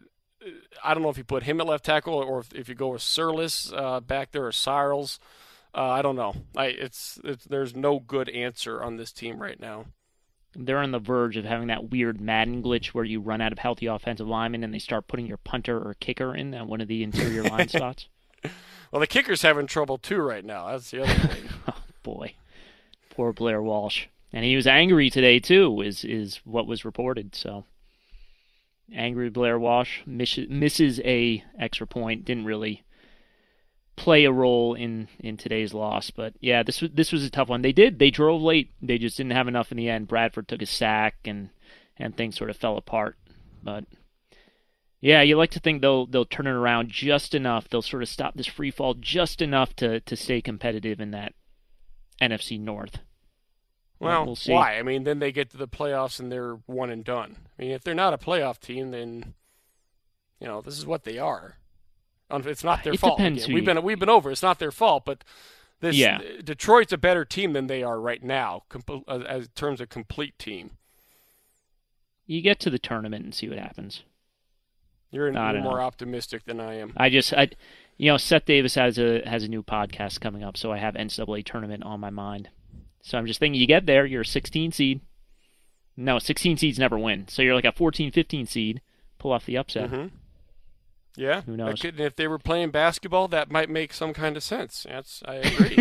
I don't know if you put him at left tackle or if you go with Surlis back there or Cyrils. I don't know. There's no good answer on this team right now. They're on the verge of having that weird Madden glitch where you run out of healthy offensive linemen and they start putting your punter or kicker in at one of the interior line spots. Well, the kicker's having trouble too right now. That's the other thing. Oh, boy. Poor Blair Walsh. And he was angry today, too, is what was reported. So, angry Blair Walsh misses a extra point. Didn't really play a role in today's loss. But, yeah, this was a tough one. They drove late. They just didn't have enough in the end. Bradford took a sack, and things sort of fell apart. But, yeah, you like to think they'll turn it around just enough. They'll sort of stop this free fall just enough to stay competitive in that NFC North. Well, we'll see. Why? I mean, then they get to the playoffs and they're one and done. I mean, if they're not a playoff team, then this is what they are. It's not their fault. Depends. We've been over. It's not their fault, but Detroit's a better team than they are right now, as in terms of complete team. You get to the tournament and see what happens. You're more optimistic than I am. Seth Davis has a new podcast coming up, so I have NCAA tournament on my mind. So I'm just thinking, you get there, you're a 16 seed. No, 16 seeds never win. So you're like a 14, 15 seed, pull off the upset. Mm-hmm. Yeah. Who knows? If they were playing basketball, that might make some kind of sense. I agree.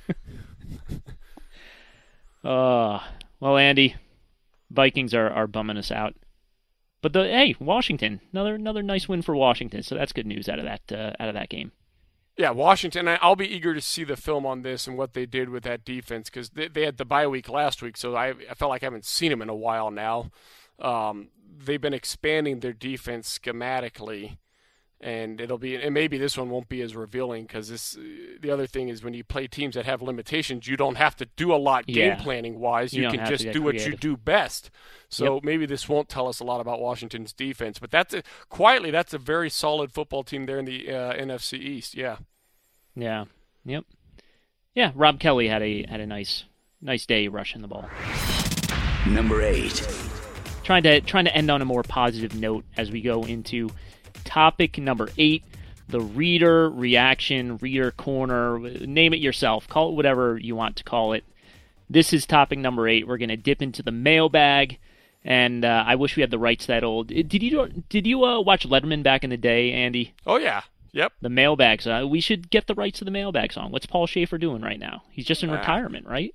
Well, Andy, Vikings are bumming us out. But Washington, another nice win for Washington. So that's good news out of that game. Yeah, Washington. I'll be eager to see the film on this and what they did with that defense, because they had the bye week last week, so I felt like I haven't seen them in a while now. They've been expanding their defense schematically, and maybe this one won't be as revealing, because the other thing is when you play teams that have limitations, you don't have to do a lot game planning wise. You can just do what you do best. So maybe this won't tell us a lot about Washington's defense, but that's a very solid football team there in the NFC East. Yeah. Yeah. Yep. Yeah. Rob Kelly had a nice day rushing the ball. Number 8. Trying to end on a more positive note as we go into topic number 8, the reader reaction, reader corner, name it yourself, call it whatever you want to call it. This is topic number 8. We're going to dip into the mailbag, and I wish we had the rights that old. Did you watch Letterman back in the day, Andy? Oh yeah, yep. The mailbag song. We should get the rights to the mailbag song. What's Paul Schaefer doing right now? He's just in retirement, right?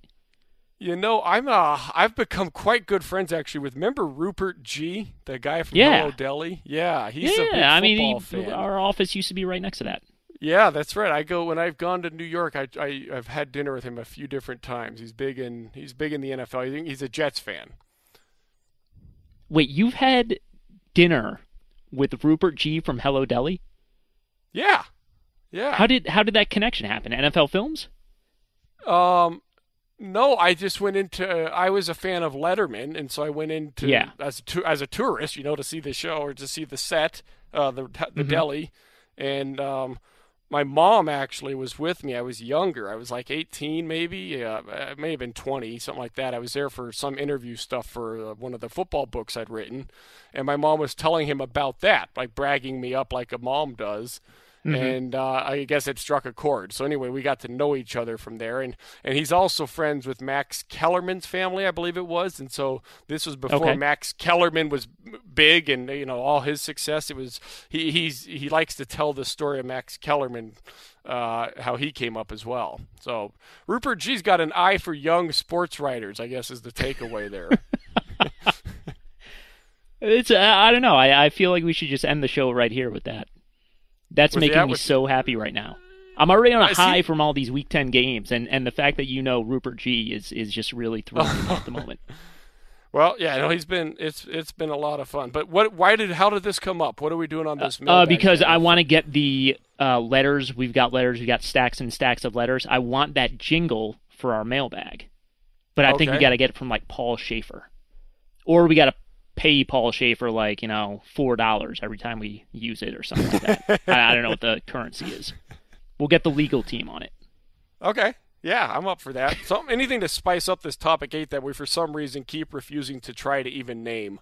I've become quite good friends actually with. Remember Rupert G, the guy from Hello Deli? Yeah, he's a big football fan. Our office used to be right next to that. Yeah, that's right. When I've gone to New York, I've had dinner with him a few different times. He's big in the NFL. I think he's a Jets fan. Wait, you've had dinner with Rupert G from Hello Deli? Yeah. How did that connection happen? NFL Films? No, I just went into. I was a fan of Letterman, and so I went into as a tourist, to see the show or to see the set, the deli, and my mom actually was with me. I was younger. I was like 18, maybe. It may have been 20, something like that. I was there for some interview stuff for one of the football books I'd written, and my mom was telling him about that, like bragging me up like a mom does. Mm-hmm. And I guess it struck a chord. So anyway, we got to know each other from there. And he's also friends with Max Kellerman's family, I believe it was. And so this was before Max Kellerman was big and all his success. It was he likes to tell the story of Max Kellerman, how he came up as well. So Rupert G's got an eye for young sports writers, I guess, is the takeaway there. It's I don't know. I feel like we should just end the show right here with that. That's making me so happy right now. I'm already on a high from all these Week 10 games, and the fact that Rupert G is just really thrilling me at the moment. Well, yeah, it's been a lot of fun. But how did this come up? What are we doing on this mailbag? Because I want to get the letters. We've got stacks and stacks of letters. I want that jingle for our mailbag. But I think we got to get it from like Paul Schaefer. Or we got to pay Paul Schaefer $4 every time we use it or something like that. I don't know what the currency is. We'll get the legal team on it. Okay. Yeah, I'm up for that. Anything to spice up this topic 8 that we for some reason keep refusing to try to even name.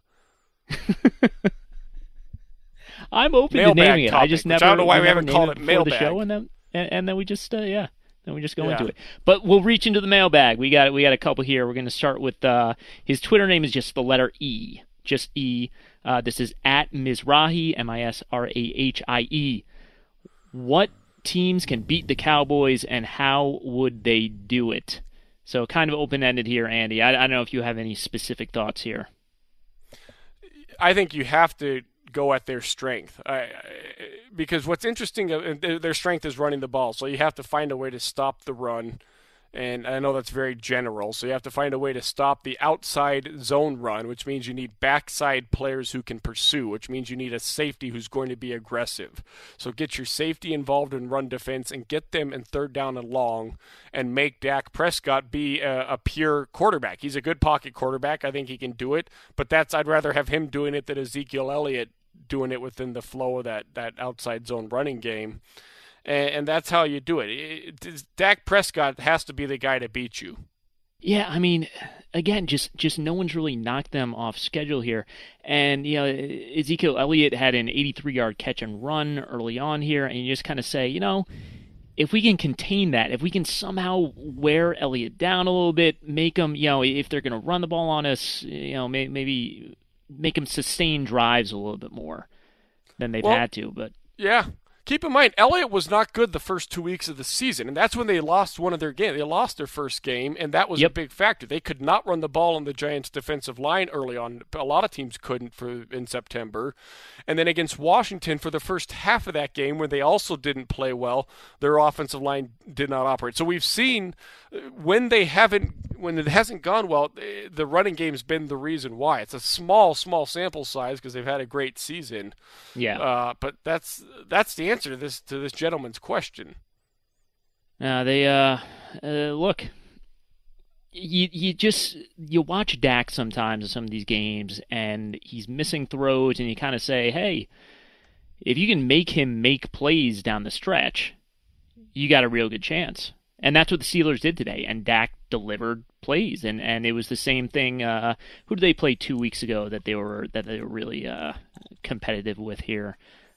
I'm open to naming it. I just never. I don't know why we haven't called it mailbag. The show and then we just Then we just go into it. But we'll reach into the mailbag. We got a couple here. We're going to start with his Twitter name is just the letter E. Just E. This is at Mizrahi, Misrahie. What teams can beat the Cowboys and how would they do it? So kind of open-ended here, Andy. I don't know if you have any specific thoughts here. I think you have to go at their strength. Because what's interesting, their strength is running the ball. So you have to find a way to stop the run. And I know that's very general, so you have to find a way to stop the outside zone run, which means you need backside players who can pursue, which means you need a safety who's going to be aggressive. So get your safety involved in run defense and get them in third down and long and make Dak Prescott be a pure quarterback. He's a good pocket quarterback. I think he can do it, but I'd rather have him doing it than Ezekiel Elliott doing it within the flow of that outside zone running game. And that's how you do it. Dak Prescott has to be the guy to beat you. Yeah, I mean, again, just no one's really knocked them off schedule here. And, Ezekiel Elliott had an 83-yard catch and run early on here, and you just kind of say, if we can contain that, if we can somehow wear Elliott down a little bit, make him, if they're going to run the ball on us, maybe make him sustain drives a little bit more than they've had to. But yeah. Keep in mind, Elliott was not good the first 2 weeks of the season, and that's when they lost one of their games. They lost their first game, and that was a big factor. They could not run the ball on the Giants' defensive line early on. A lot of teams couldn't in September. And then against Washington, for the first half of that game, when they also didn't play well, their offensive line did not operate. So we've seen when it hasn't gone well, the running game's been the reason why. It's a small sample size because they've had a great season. Yeah. But that's the answer to this gentleman's question. Look, you watch Dak sometimes in some of these games, and he's missing throws, and you kind of say, hey, if you can make him make plays down the stretch, you got a real good chance. And that's what the Steelers did today, and Dak delivered plays, and it was the same thing. Who did they play 2 weeks ago that they were really competitive with here?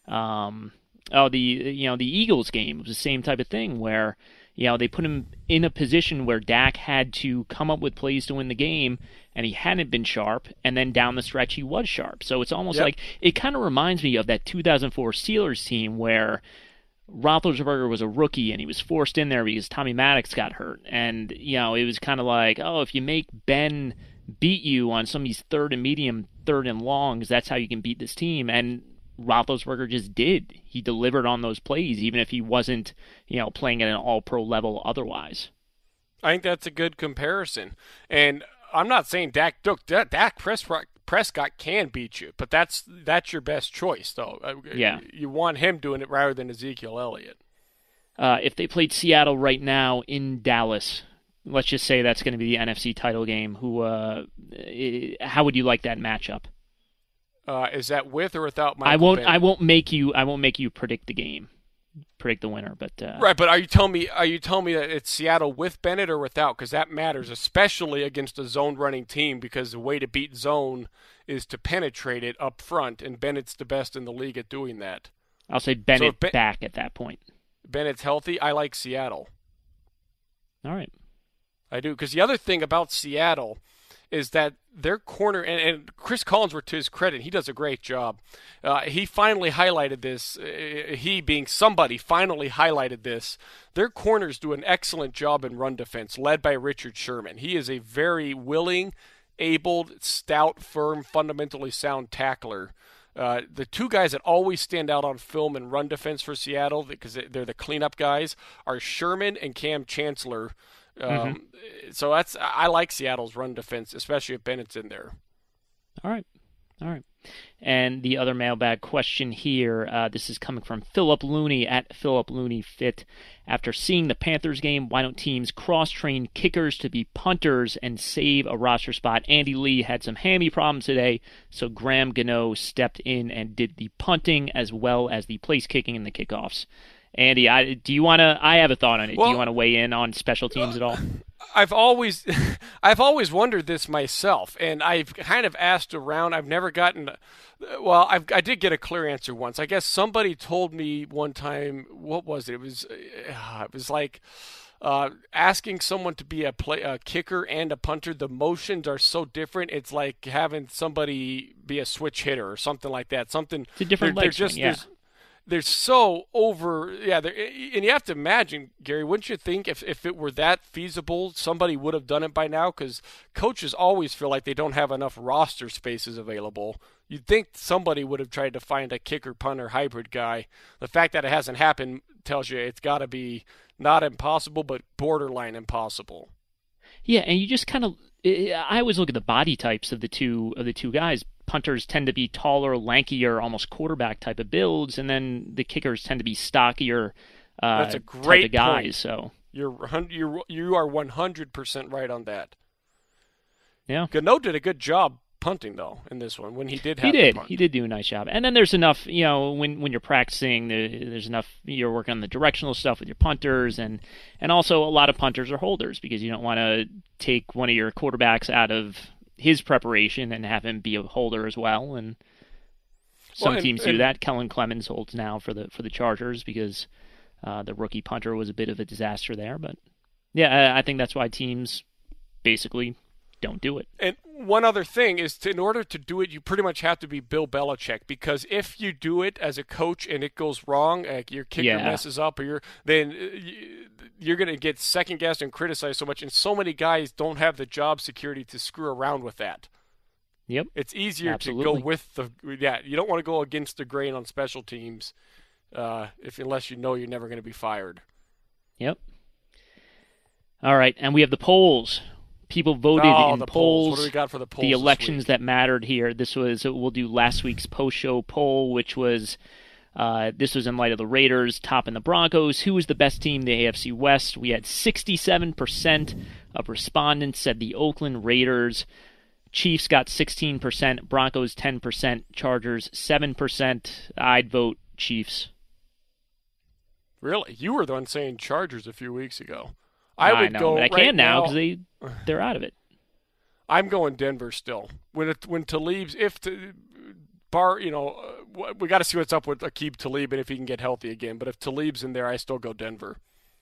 The Eagles game was the same type of thing where they put him in a position where Dak had to come up with plays to win the game, and he hadn't been sharp, and then down the stretch he was sharp. So it's almost like it kind of reminds me of that 2004 Steelers team where Roethlisberger was a rookie and he was forced in there because Tommy Maddox got hurt, and it was kind of like, if you make Ben beat you on some of these third and medium, third and longs, that's how you can beat this team. And Roethlisberger just did. He delivered on those plays, even if he wasn't, playing at an all-pro level otherwise. I think that's a good comparison. And I'm not saying Dak Prescott can beat you, but that's your best choice, though. Yeah. You want him doing it rather than Ezekiel Elliott. If they played Seattle right now in Dallas, let's just say that's going to be the NFC title game, how would you like that matchup? Is that with or without Michael Bennett? I won't make you predict the game, predict the winner. But right. But are you telling me that it's Seattle with Bennett or without? Because that matters, especially against a zone running team. Because the way to beat zone is to penetrate it up front, and Bennett's the best in the league at doing that. I'll say Bennett back at that point. Bennett's healthy. I like Seattle. All right. I do, because the other thing about Seattle is that their corner, and Chris Collinsworth, to his credit, he does a great job. He finally highlighted this. He being somebody finally highlighted this. Their corners do an excellent job in run defense, led by Richard Sherman. He is a very willing, able, stout, firm, fundamentally sound tackler. The two guys that always stand out on film in run defense for Seattle, because they're the cleanup guys, are Sherman and Cam Chancellor. So I like Seattle's run defense, especially if Bennett's in there. All right. And the other mailbag question here, this is coming from Philip Looney at Philip Looney Fit. After seeing the Panthers game, why don't teams cross-train kickers to be punters and save a roster spot? Andy Lee had some hammy problems today, so Graham Gano stepped in and did the punting as well as the place kicking and the kickoffs. Andy, I have a thought on it. Do you want to weigh in on special teams at all? I've always wondered this myself, and I've kind of asked around. I've never gotten, I did get a clear answer once. I guess somebody told me one time, what was it? It was like asking someone to be a kicker and a punter. The motions are so different. It's like having somebody be a switch hitter or something like that. It's a different leg swing, yeah. they're so over. Yeah, and you have to imagine, Gary, wouldn't you think if it were that feasible, somebody would have done it by now? Because coaches always feel like they don't have enough roster spaces available. You'd think somebody would have tried to find a kicker, punter, hybrid guy. The fact that it hasn't happened tells you it's got to be not impossible, but borderline impossible. Yeah, and you just kind of, I always look at the body types of the two guys. Punters tend to be taller, lankier, almost quarterback type of builds, and then the kickers tend to be stockier That's a great type of guys. point. So you are 100% right on that. Yeah, Gano did a good job punting though in this one when he did have to punt. He did do a nice job. And then there's enough, when you're practicing, there's enough. You're working on the directional stuff with your punters, and also a lot of punters are holders because you don't want to take one of your quarterbacks out of his preparation and have him be a holder as well. And some teams do that. Kellen Clemens holds now for the Chargers because the rookie punter was a bit of a disaster there. But yeah, I think that's why teams basically don't do it. And one other thing is, in order to do it, you pretty much have to be Bill Belichick, because if you do it as a coach and it goes wrong, like your kicker messes up, or then you're going to get second guessed and criticized so much. And so many guys don't have the job security to screw around with that. Yep, it's easier to go with you don't want to go against the grain on special teams, unless you know you're never going to be fired. Yep. All right, and we have the polls. People voted in the polls. What do we got for the polls? The elections that mattered here. We'll do last week's post-show poll, which was this was in light of the Raiders topping the Broncos. Who was the best team in the AFC West? We had 67% of respondents said the Oakland Raiders. Chiefs got 16%, Broncos 10%, Chargers 7%. I'd vote Chiefs. Really? You were the one saying Chargers a few weeks ago. I know, but I can now because they're out of it. I'm going Denver still. When Talib's, we got to see what's up with Aqib Talib and if he can get healthy again. But if Talib's in there, I still go Denver.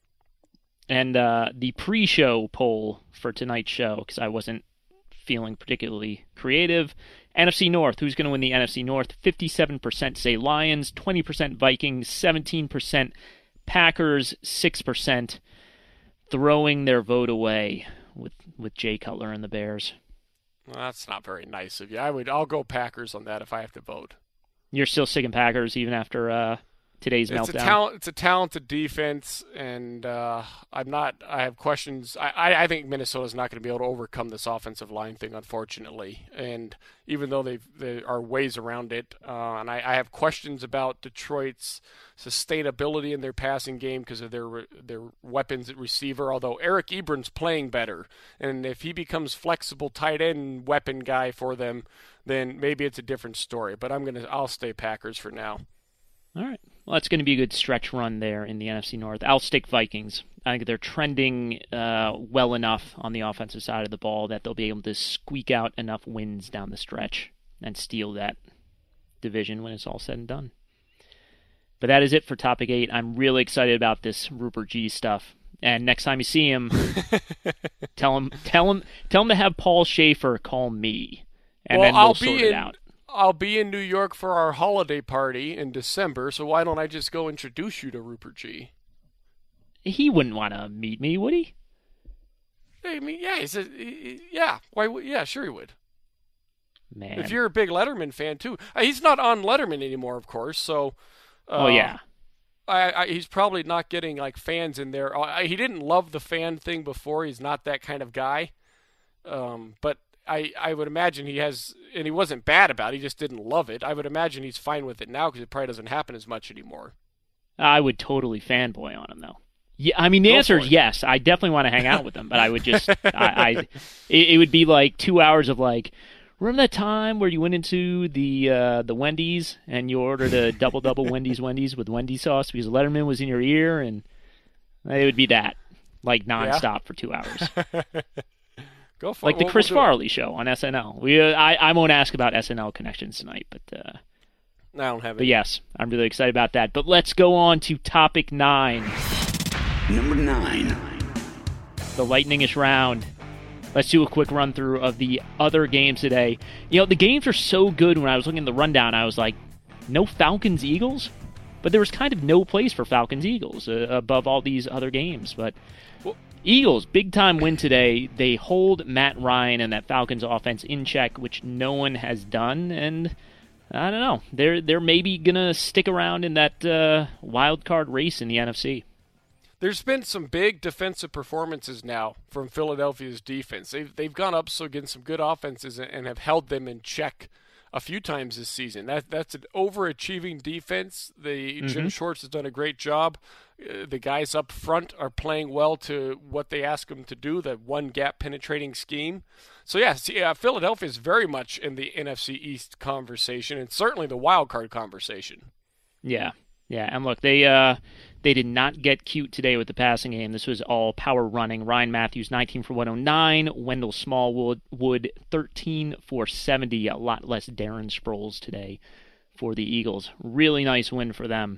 And the pre-show poll for tonight's show, because I wasn't feeling particularly creative. NFC North, who's going to win the NFC North? 57% say Lions, 20% Vikings, 17% Packers, 6% throwing their vote away with Jay Cutler and the Bears. Well, that's not very nice of you. I'll go Packers on that if I have to vote. You're still sticking Packers even after today's meltdown? It's a talented defense, and I have questions. I think Minnesota's not going to be able to overcome this offensive line thing, unfortunately. And even though there are ways around it, and I have questions about Detroit's sustainability in their passing game because of their weapons at receiver, although Eric Ebron's playing better. And if he becomes flexible tight end weapon guy for them, then maybe it's a different story. But I'll stay Packers for now. All right. Well, that's going to be a good stretch run there in the NFC North. I'll stick Vikings. I think they're trending well enough on the offensive side of the ball that they'll be able to squeak out enough wins down the stretch and steal that division when it's all said and done. But that is it for Topic 8. I'm really excited about this Rupert G stuff. And next time you see him, tell him to have Paul Schaefer call me, and then we'll sort it out. I'll be in New York for our holiday party in December, so why don't I just go introduce you to Rupert G? He wouldn't want to meet me, would he? I mean, yeah, he said, yeah. Why? Yeah, sure he would. Man, if you're a big Letterman fan too, he's not on Letterman anymore, of course. So, yeah, he's probably not getting like fans in there. He didn't love the fan thing before. He's not that kind of guy. But I would imagine he has, and he wasn't bad about it, he just didn't love it. I would imagine he's fine with it now because it probably doesn't happen as much anymore. I would totally fanboy on him, though. Yeah, I mean, the answer is yes. I definitely want to hang out with him, but I would just, it would be like 2 hours of like, remember that time where you went into the Wendy's and you ordered a double Wendy's with Wendy's sauce because Letterman was in your ear, and it would be that, like nonstop for 2 hours. Go for like the Chris Farley show on SNL. I won't ask about SNL connections tonight, but I don't have it. But yes, I'm really excited about that. But let's go on to topic 9. Number 9. The lightning-ish round. Let's do a quick run through of the other games today. You know, the games are so good. When I was looking at the rundown, I was like, no Falcons-Eagles? But there was kind of no place for Falcons-Eagles above all these other games. But Eagles, big-time win today. They hold Matt Ryan and that Falcons offense in check, which no one has done. And I don't know. They're maybe going to stick around in that wild card race in the NFC. There's been some big defensive performances now from Philadelphia's defense. They've gone up against some good offenses and have held them in check a few times this season. That's an overachieving defense. Jim Schwartz has done a great job. The guys up front are playing well to what they ask them to do, the one-gap penetrating scheme. So, Philadelphia is very much in the NFC East conversation and certainly the wild card conversation. Yeah, and look, they did not get cute today with the passing game. This was all power running. Ryan Matthews, 19 for 109. Wendell Smallwood, 13 for 70. A lot less Darren Sproles today for the Eagles. Really nice win for them.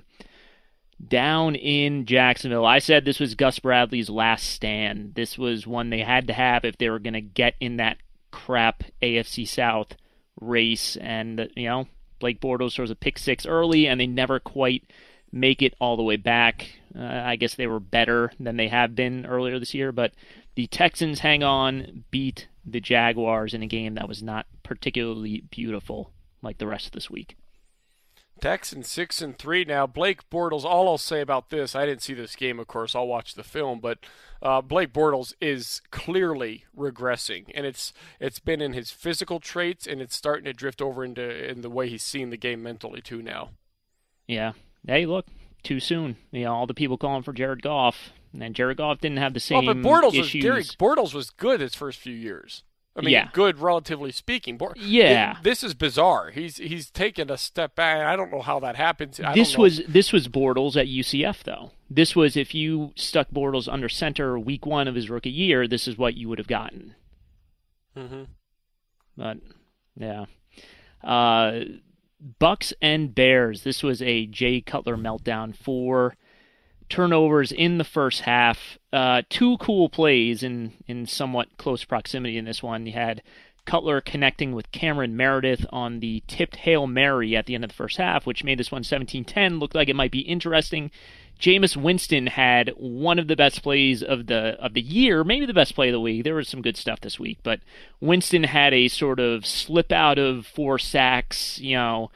Down in Jacksonville, I said this was Gus Bradley's last stand. This was one they had to have if they were going to get in that crap AFC South race. And, Blake Bortles throws a pick six early, and they never quite make it all the way back. I guess they were better than they have been earlier this year, but the Texans hang on, beat the Jaguars in a game that was not particularly beautiful like the rest of this week. Texans 6-3 now. Blake Bortles, all I'll say about this, I didn't see this game, of course, I'll watch the film, but Blake Bortles is clearly regressing, and it's been in his physical traits, and it's starting to drift over in the way he's seeing the game mentally too now. Yeah. Hey, look, too soon. All the people calling for Jared Goff, and Jared Goff didn't have the same issues. Bortles was good his first few years. I mean, good relatively speaking. This is bizarre. He's taken a step back. I don't know how that happened. This was Bortles at UCF, though. This was if you stuck Bortles under center week one of his rookie year, this is what you would have gotten. Mm-hmm. But, yeah. Bucks and Bears. This was a Jay Cutler meltdown. 4 turnovers in the first half. 2 cool plays in somewhat close proximity in this one. You had Cutler connecting with Cameron Meredith on the tipped Hail Mary at the end of the first half, which made this one 17-10. Looked like it might be interesting. Jameis Winston had one of the best plays of the year, maybe the best play of the week. There was some good stuff this week, but Winston had a sort of slip out of 4 sacks, go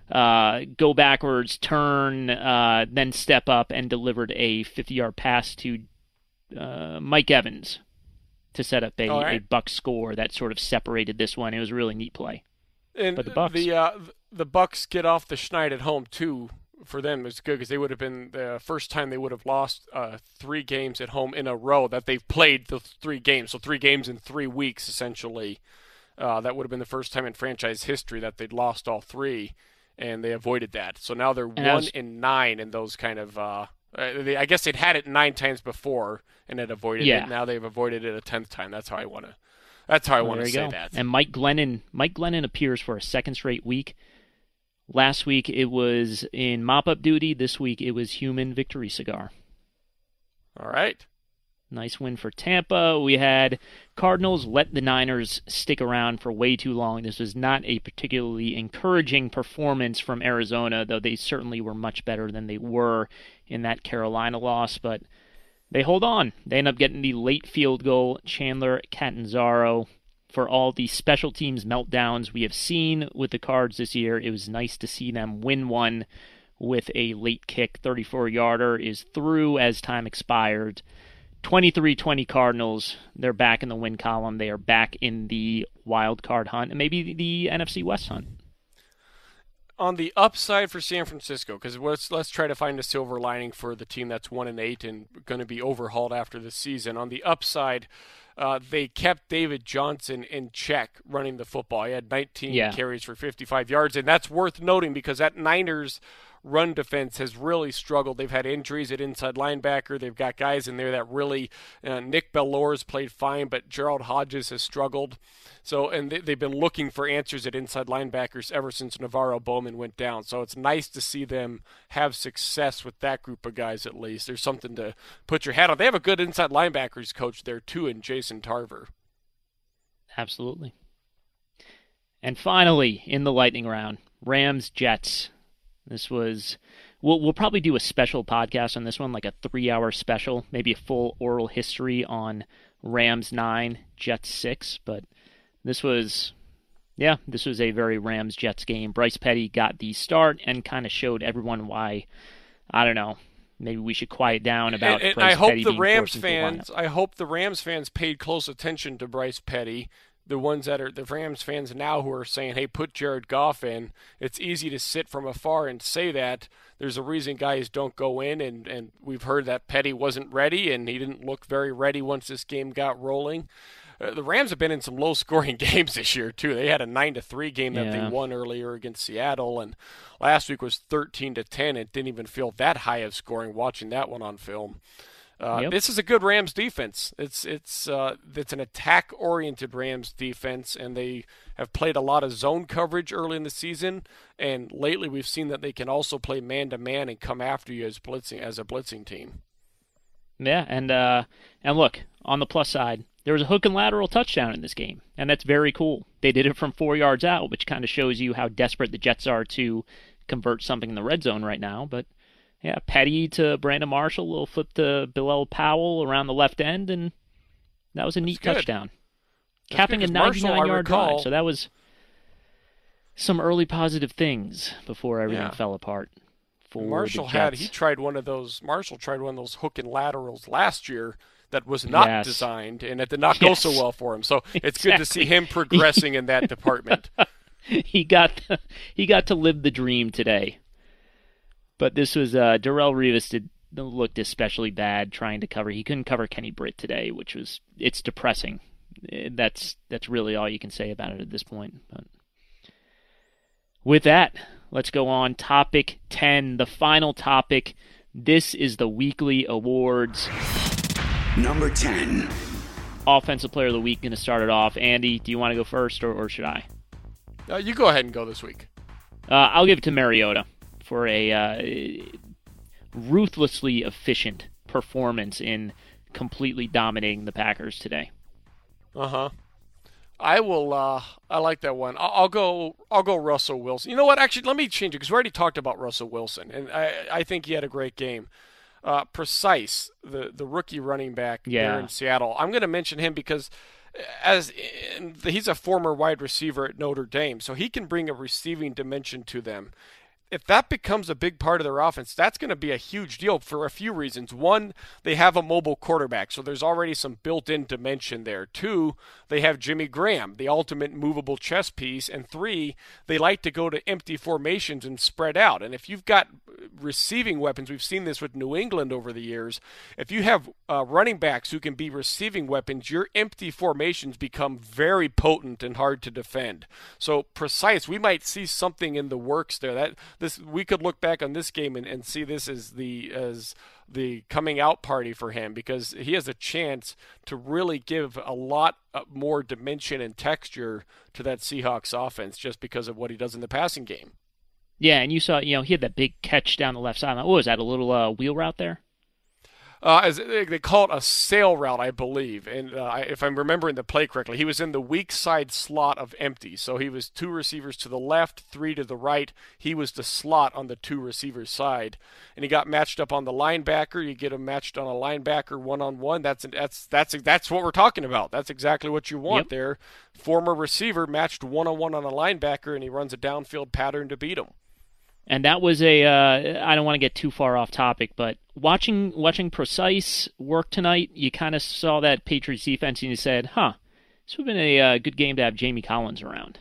backwards, turn, then step up and delivered a 50-yard pass to Mike Evans to set up a Bucs score that sort of separated this one. It was a really neat play. And but the Bucs, the Bucs get off the schneid at home too. For them, it's good because they would have been the first time they would have lost 3 games at home in a row that they've played the 3 games. So 3 games in 3 weeks, essentially. That would have been the first time in franchise history that they'd lost all 3, and they avoided that. So now they're 1-9 in those kind of. I guess they'd had it 9 times before and had avoided it. Now they've avoided it a 10th time. That's how I want to. That's how I want to say that. And Mike Glennon appears for a second straight week. Last week it was in mop-up duty. This week it was human victory cigar. All right. Nice win for Tampa. We had Cardinals let the Niners stick around for way too long. This was not a particularly encouraging performance from Arizona, though they certainly were much better than they were in that Carolina loss. But they hold on. They end up getting the late field goal. Chandler Catanzaro. For all the special teams meltdowns we have seen with the Cards this year, it was nice to see them win one with a late kick. 34-yarder is through as time expired. 23-20 Cardinals. They're back in the win column. They are back in the wild card hunt and maybe the NFC West hunt. On the upside for San Francisco, because let's try to find a silver lining for the team that's 1-8 and going to be overhauled after the season. On the upside, they kept David Johnson in check running the football. He had 19 carries for 55 yards, and that's worth noting because that Niners run defense has really struggled. They've had injuries at inside linebacker. They've got guys in there that really Nick Bellores played fine, but Gerald Hodges has struggled. So, and they've been looking for answers at inside linebackers ever since Navarro Bowman went down. So it's nice to see them have success with that group of guys at least. There's something to put your hat on. They have a good inside linebackers coach there too in Jason Tarver. Absolutely. And finally, in the lightning round, Rams-Jets. This was We'll probably do a special podcast on this one, like a 3-hour special, maybe a full oral history on Rams 9, Jets 6. But this was a very Rams-Jets game. Bryce Petty got the start and kind of showed everyone why, I don't know, maybe we should quiet down about and Bryce I hope Petty the being Rams forced into the lineup. fans, I hope the Rams fans paid close attention to Bryce Petty. The ones that are the Rams fans now who are saying, hey, put Jared Goff in. It's easy to sit from afar and say that. There's a reason guys don't go in, and we've heard that Petty wasn't ready, and he didn't look very ready once this game got rolling. The Rams have been in some low-scoring games this year, too. They had a 9-3 game that they won earlier against Seattle, and last week was 13-10. It didn't even feel that high of scoring watching that one on film. This is a good Rams defense. It's an attack-oriented Rams defense, and they have played a lot of zone coverage early in the season. And lately, we've seen that they can also play man-to-man and come after you as a blitzing team. Yeah, and look, on the plus side, there was a hook and lateral touchdown in this game, and that's very cool. They did it from 4 yards out, which kind of shows you how desperate the Jets are to convert something in the red zone right now, but. Yeah, Petty to Brandon Marshall, a little flip to Bilal Powell around the left end, and that was a neat touchdown. Capping a 99-yard drive, so that was some early positive things before everything fell apart for Marshall the Jets. Marshall tried one of those hook and laterals last year that was not designed, and it did not go so well for him. So it's good to see him progressing in that department. He got to live the dream today. But this was Darrelle Revis looked especially bad trying to cover. He couldn't cover Kenny Britt today, it's depressing. That's really all you can say about it at this point. But with that, let's go on. Topic 10, the final topic. This is the weekly awards. Number 10. Offensive Player of the Week, going to start it off. Andy, do you want to go first, or should I? You go ahead and go this week. I'll give it to Mariota for a ruthlessly efficient performance in completely dominating the Packers today. I will. I like that one. I'll go Russell Wilson. You know what? Actually, let me change it because we already talked about Russell Wilson, and I think he had a great game. Precise, the rookie running back there in Seattle. I'm going to mention him because he's a former wide receiver at Notre Dame, so he can bring a receiving dimension to them. If that becomes a big part of their offense, that's going to be a huge deal for a few reasons. One, they have a mobile quarterback, so there's already some built-in dimension there. Two, they have Jimmy Graham, the ultimate movable chess piece. And three, they like to go to empty formations and spread out. And if you've got receiving weapons, we've seen this with New England over the years, if you have running backs who can be receiving weapons, your empty formations become very potent and hard to defend. So Precise, we might see something in the works there. We could look back on this game and see this as the coming out party for him, because he has a chance to really give a lot more dimension and texture to that Seahawks offense just because of what he does in the passing game. Yeah, and you saw, he had that big catch down the left sideline. What was that, a little wheel route there? As they call it a sail route, I believe. And if I'm remembering the play correctly, he was in the weak side slot of empty. So he was 2 receivers to the left, 3 to the right. He was the slot on the 2 receivers side. And he got matched up on the linebacker. You get him matched on a linebacker one-on-one. That's what we're talking about. That's exactly what you want there. Former receiver matched one-on-one on a linebacker, and he runs a downfield pattern to beat him. And that was I don't want to get too far off topic, but watching Precise work tonight, you kind of saw that Patriots defense and you said, this would have been a good game to have Jamie Collins around.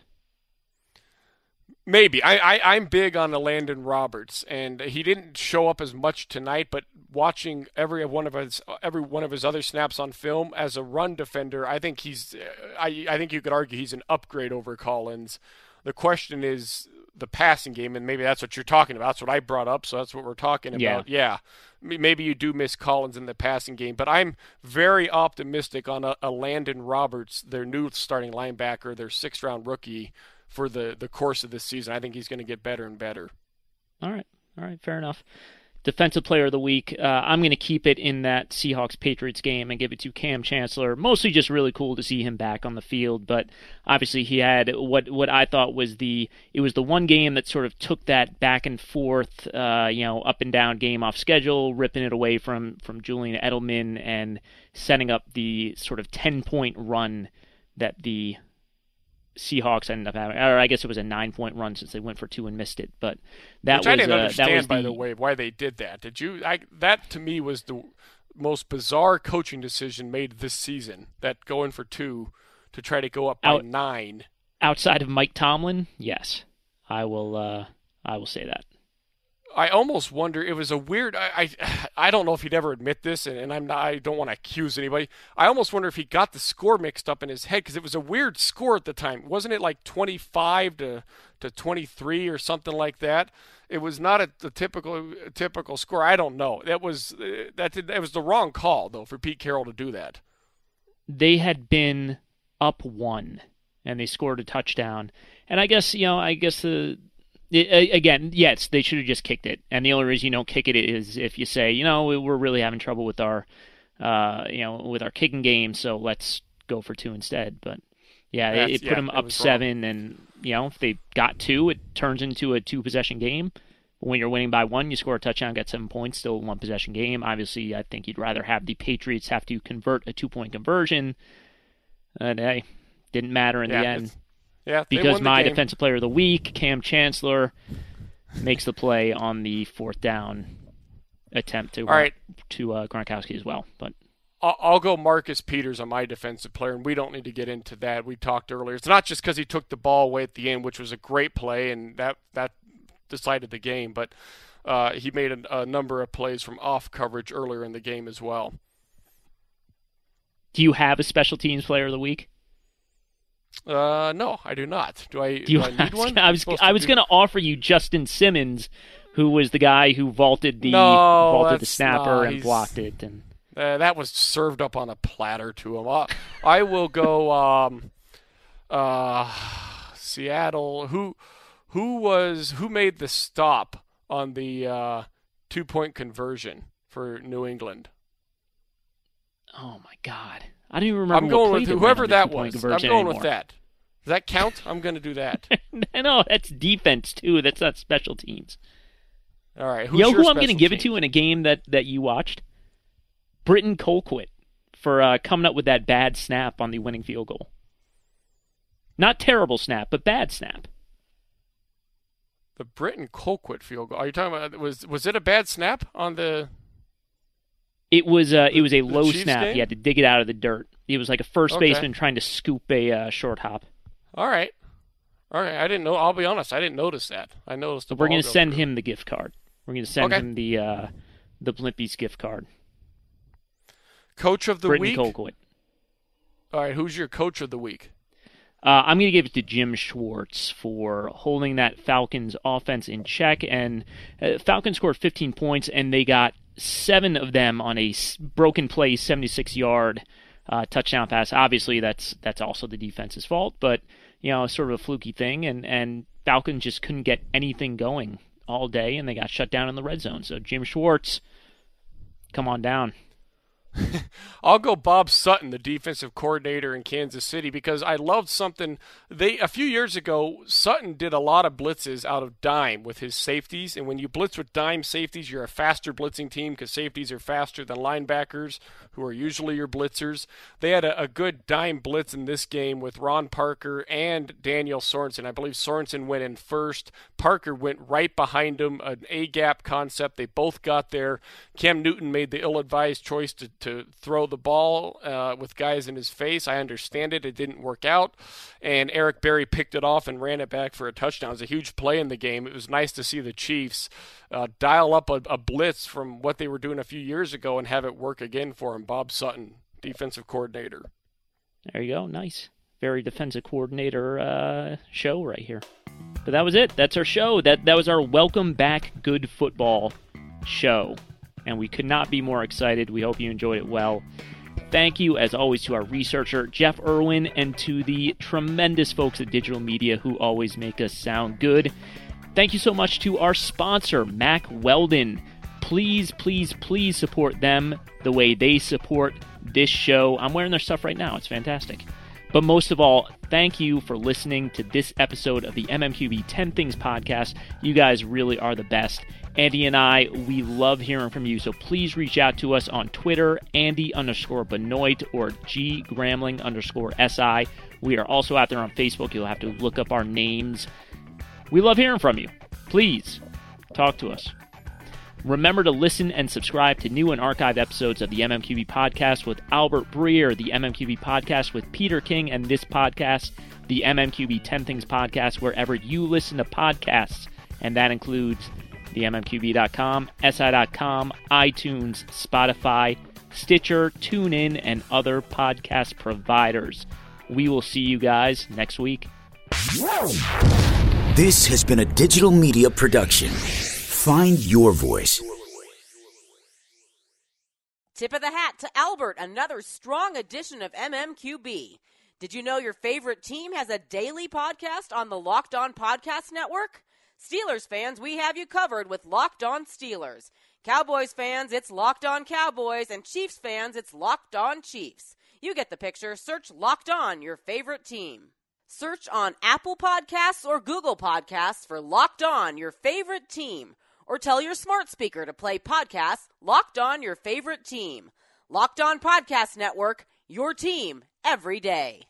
Maybe. I'm big on the Landon Roberts, and he didn't show up as much tonight, but watching every one of his other snaps on film as a run defender, I think I think you could argue he's an upgrade over Collins. The question is the passing game, and maybe that's what you're talking about. That's what I brought up, so that's what we're talking about. Yeah. Maybe you do miss Collins in the passing game, but I'm very optimistic on a Landon Roberts, their new starting linebacker, their 6th-round rookie, for the course of this season. I think he's going to get better and better. All right, fair enough. Defensive Player of the Week, I'm going to keep it in that Seahawks-Patriots game and give it to Cam Chancellor. Mostly just really cool to see him back on the field, but obviously he had what I thought was the one game that sort of took that back and forth, up and down game off schedule, ripping it away from Julian Edelman and setting up the sort of 10-point run that the Seahawks ended up having, or I guess it was a 9-point run since they went for 2 and missed it. But that I didn't understand, by the way, why they did that. Did you? That to me was the most bizarre coaching decision made this season. That going for 2 to try to go up by 9. Outside of Mike Tomlin, yes, I will say that. I almost wonder, it was a weird, I don't know if he'd ever admit this, and I don't want to accuse anybody. I almost wonder if he got the score mixed up in his head, because it was a weird score at the time. Wasn't it like 25 to 23 or something like that? It was not a typical score. I don't know. It was the wrong call, though, for Pete Carroll to do that. They had been up 1, and they scored a touchdown. And I guess again, yes, they should have just kicked it. And the only reason you don't kick it is if you say, we're really having trouble with our, with our kicking game, so let's go for 2 instead. But yeah, it put them up 7, and if they got 2, it turns into a 2-possession game. When you're winning by 1, you score a touchdown, get 7 points, still a 1-possession game. Obviously, I think you'd rather have the Patriots have to convert a 2-point conversion. And hey, didn't matter in the end. Yeah, because my Defensive Player of the Week, Cam Chancellor, makes the play on the 4th down attempt to Gronkowski as well. But I'll go Marcus Peters on my Defensive Player, and we don't need to get into that. We talked earlier. It's not just because he took the ball away at the end, which was a great play, and that decided the game, but he made a number of plays from off coverage earlier in the game as well. Do you have a Special Teams Player of the Week? No, I do not. Do I need one? I was going to offer you Justin Simmons, who was the guy who vaulted the snapper and blocked it. And that was served up on a platter to him. I will go Seattle. Who made the stop on the 2-point conversion for New England? Oh my God. I don't even remember. I'm going with whoever that was. I'm going with that. Does that count? I'm going to do that. No, that's defense too. That's not special teams. All right. Who I'm going to give it to in a game that you watched? Britton Colquitt for coming up with that bad snap on the winning field goal. Not terrible snap, but bad snap. The Britton Colquitt field goal. Are you talking about? Was it a bad snap on the? It was a low Chiefs snap. game? He had to dig it out of the dirt. It was like a first baseman trying to scoop a short hop. All right. I didn't know. I'll be honest. I didn't notice that. I noticed the ball. We're going to send through. him the gift card. We're going to send him the Blimpies gift card. Coach of the Britton week. Colquitt. All right. Who's your coach of the week? I'm going to give it to Jim Schwartz for holding that Falcons offense in check. And Falcons scored 15 points, and they got 7 of them on a broken play, 76-yard touchdown pass. Obviously, that's also the defense's fault, but sort of a fluky thing. And Falcons just couldn't get anything going all day, and they got shut down in the red zone. So Jim Schwartz, come on down. I'll go Bob Sutton, the defensive coordinator in Kansas City, because I loved something. A few years ago, Sutton did a lot of blitzes out of dime with his safeties, and when you blitz with dime safeties, you're a faster blitzing team because safeties are faster than linebackers, who are usually your blitzers. They had a good dime blitz in this game with Ron Parker and Daniel Sorensen. I believe Sorensen went in first. Parker went right behind him, an A-gap concept. They both got there. Cam Newton made the ill-advised choice to throw the ball with guys in his face. I understand it. It didn't work out. And Eric Berry picked it off and ran it back for a touchdown. It was a huge play in the game. It was nice to see the Chiefs dial up a blitz from what they were doing a few years ago and have it work again for him. Bob Sutton, defensive coordinator. There you go. Nice. Very defensive coordinator show right here. But that was it. That's our show. That was our Welcome Back Good Football show. And we could not be more excited. We hope you enjoyed it well. Thank you, as always, to our researcher, Jeff Irwin, and to the tremendous folks at Digital Media who always make us sound good. Thank you so much to our sponsor, Mack Weldon. Please, please, please support them the way they support this show. I'm wearing their stuff right now. It's fantastic. But most of all, thank you for listening to this episode of the MMQB 10 Things podcast. You guys really are the best. Andy and I, we love hearing from you, so please reach out to us on Twitter, Andy_Benoit or G_Gramling_SI. We are also out there on Facebook. You'll have to look up our names. We love hearing from you. Please, talk to us. Remember to listen and subscribe to new and archived episodes of the MMQB podcast with Albert Breer, the MMQB podcast with Peter King, and this podcast, the MMQB 10 Things podcast, wherever you listen to podcasts. And that includes the MMQB.com, SI.com, iTunes, Spotify, Stitcher, TuneIn, and other podcast providers. We will see you guys next week. This has been a digital media production. Find your voice. Tip of the hat to Albert, another strong edition of MMQB. Did you know your favorite team has a daily podcast on the Locked On Podcast Network? Steelers fans, we have you covered with Locked On Steelers. Cowboys fans, it's Locked On Cowboys. And Chiefs fans, it's Locked On Chiefs. You get the picture. Search Locked On, your favorite team. Search on Apple Podcasts or Google Podcasts for Locked On, your favorite team. Or tell your smart speaker to play podcasts Locked On, your favorite team. Locked On Podcast Network, your team every day.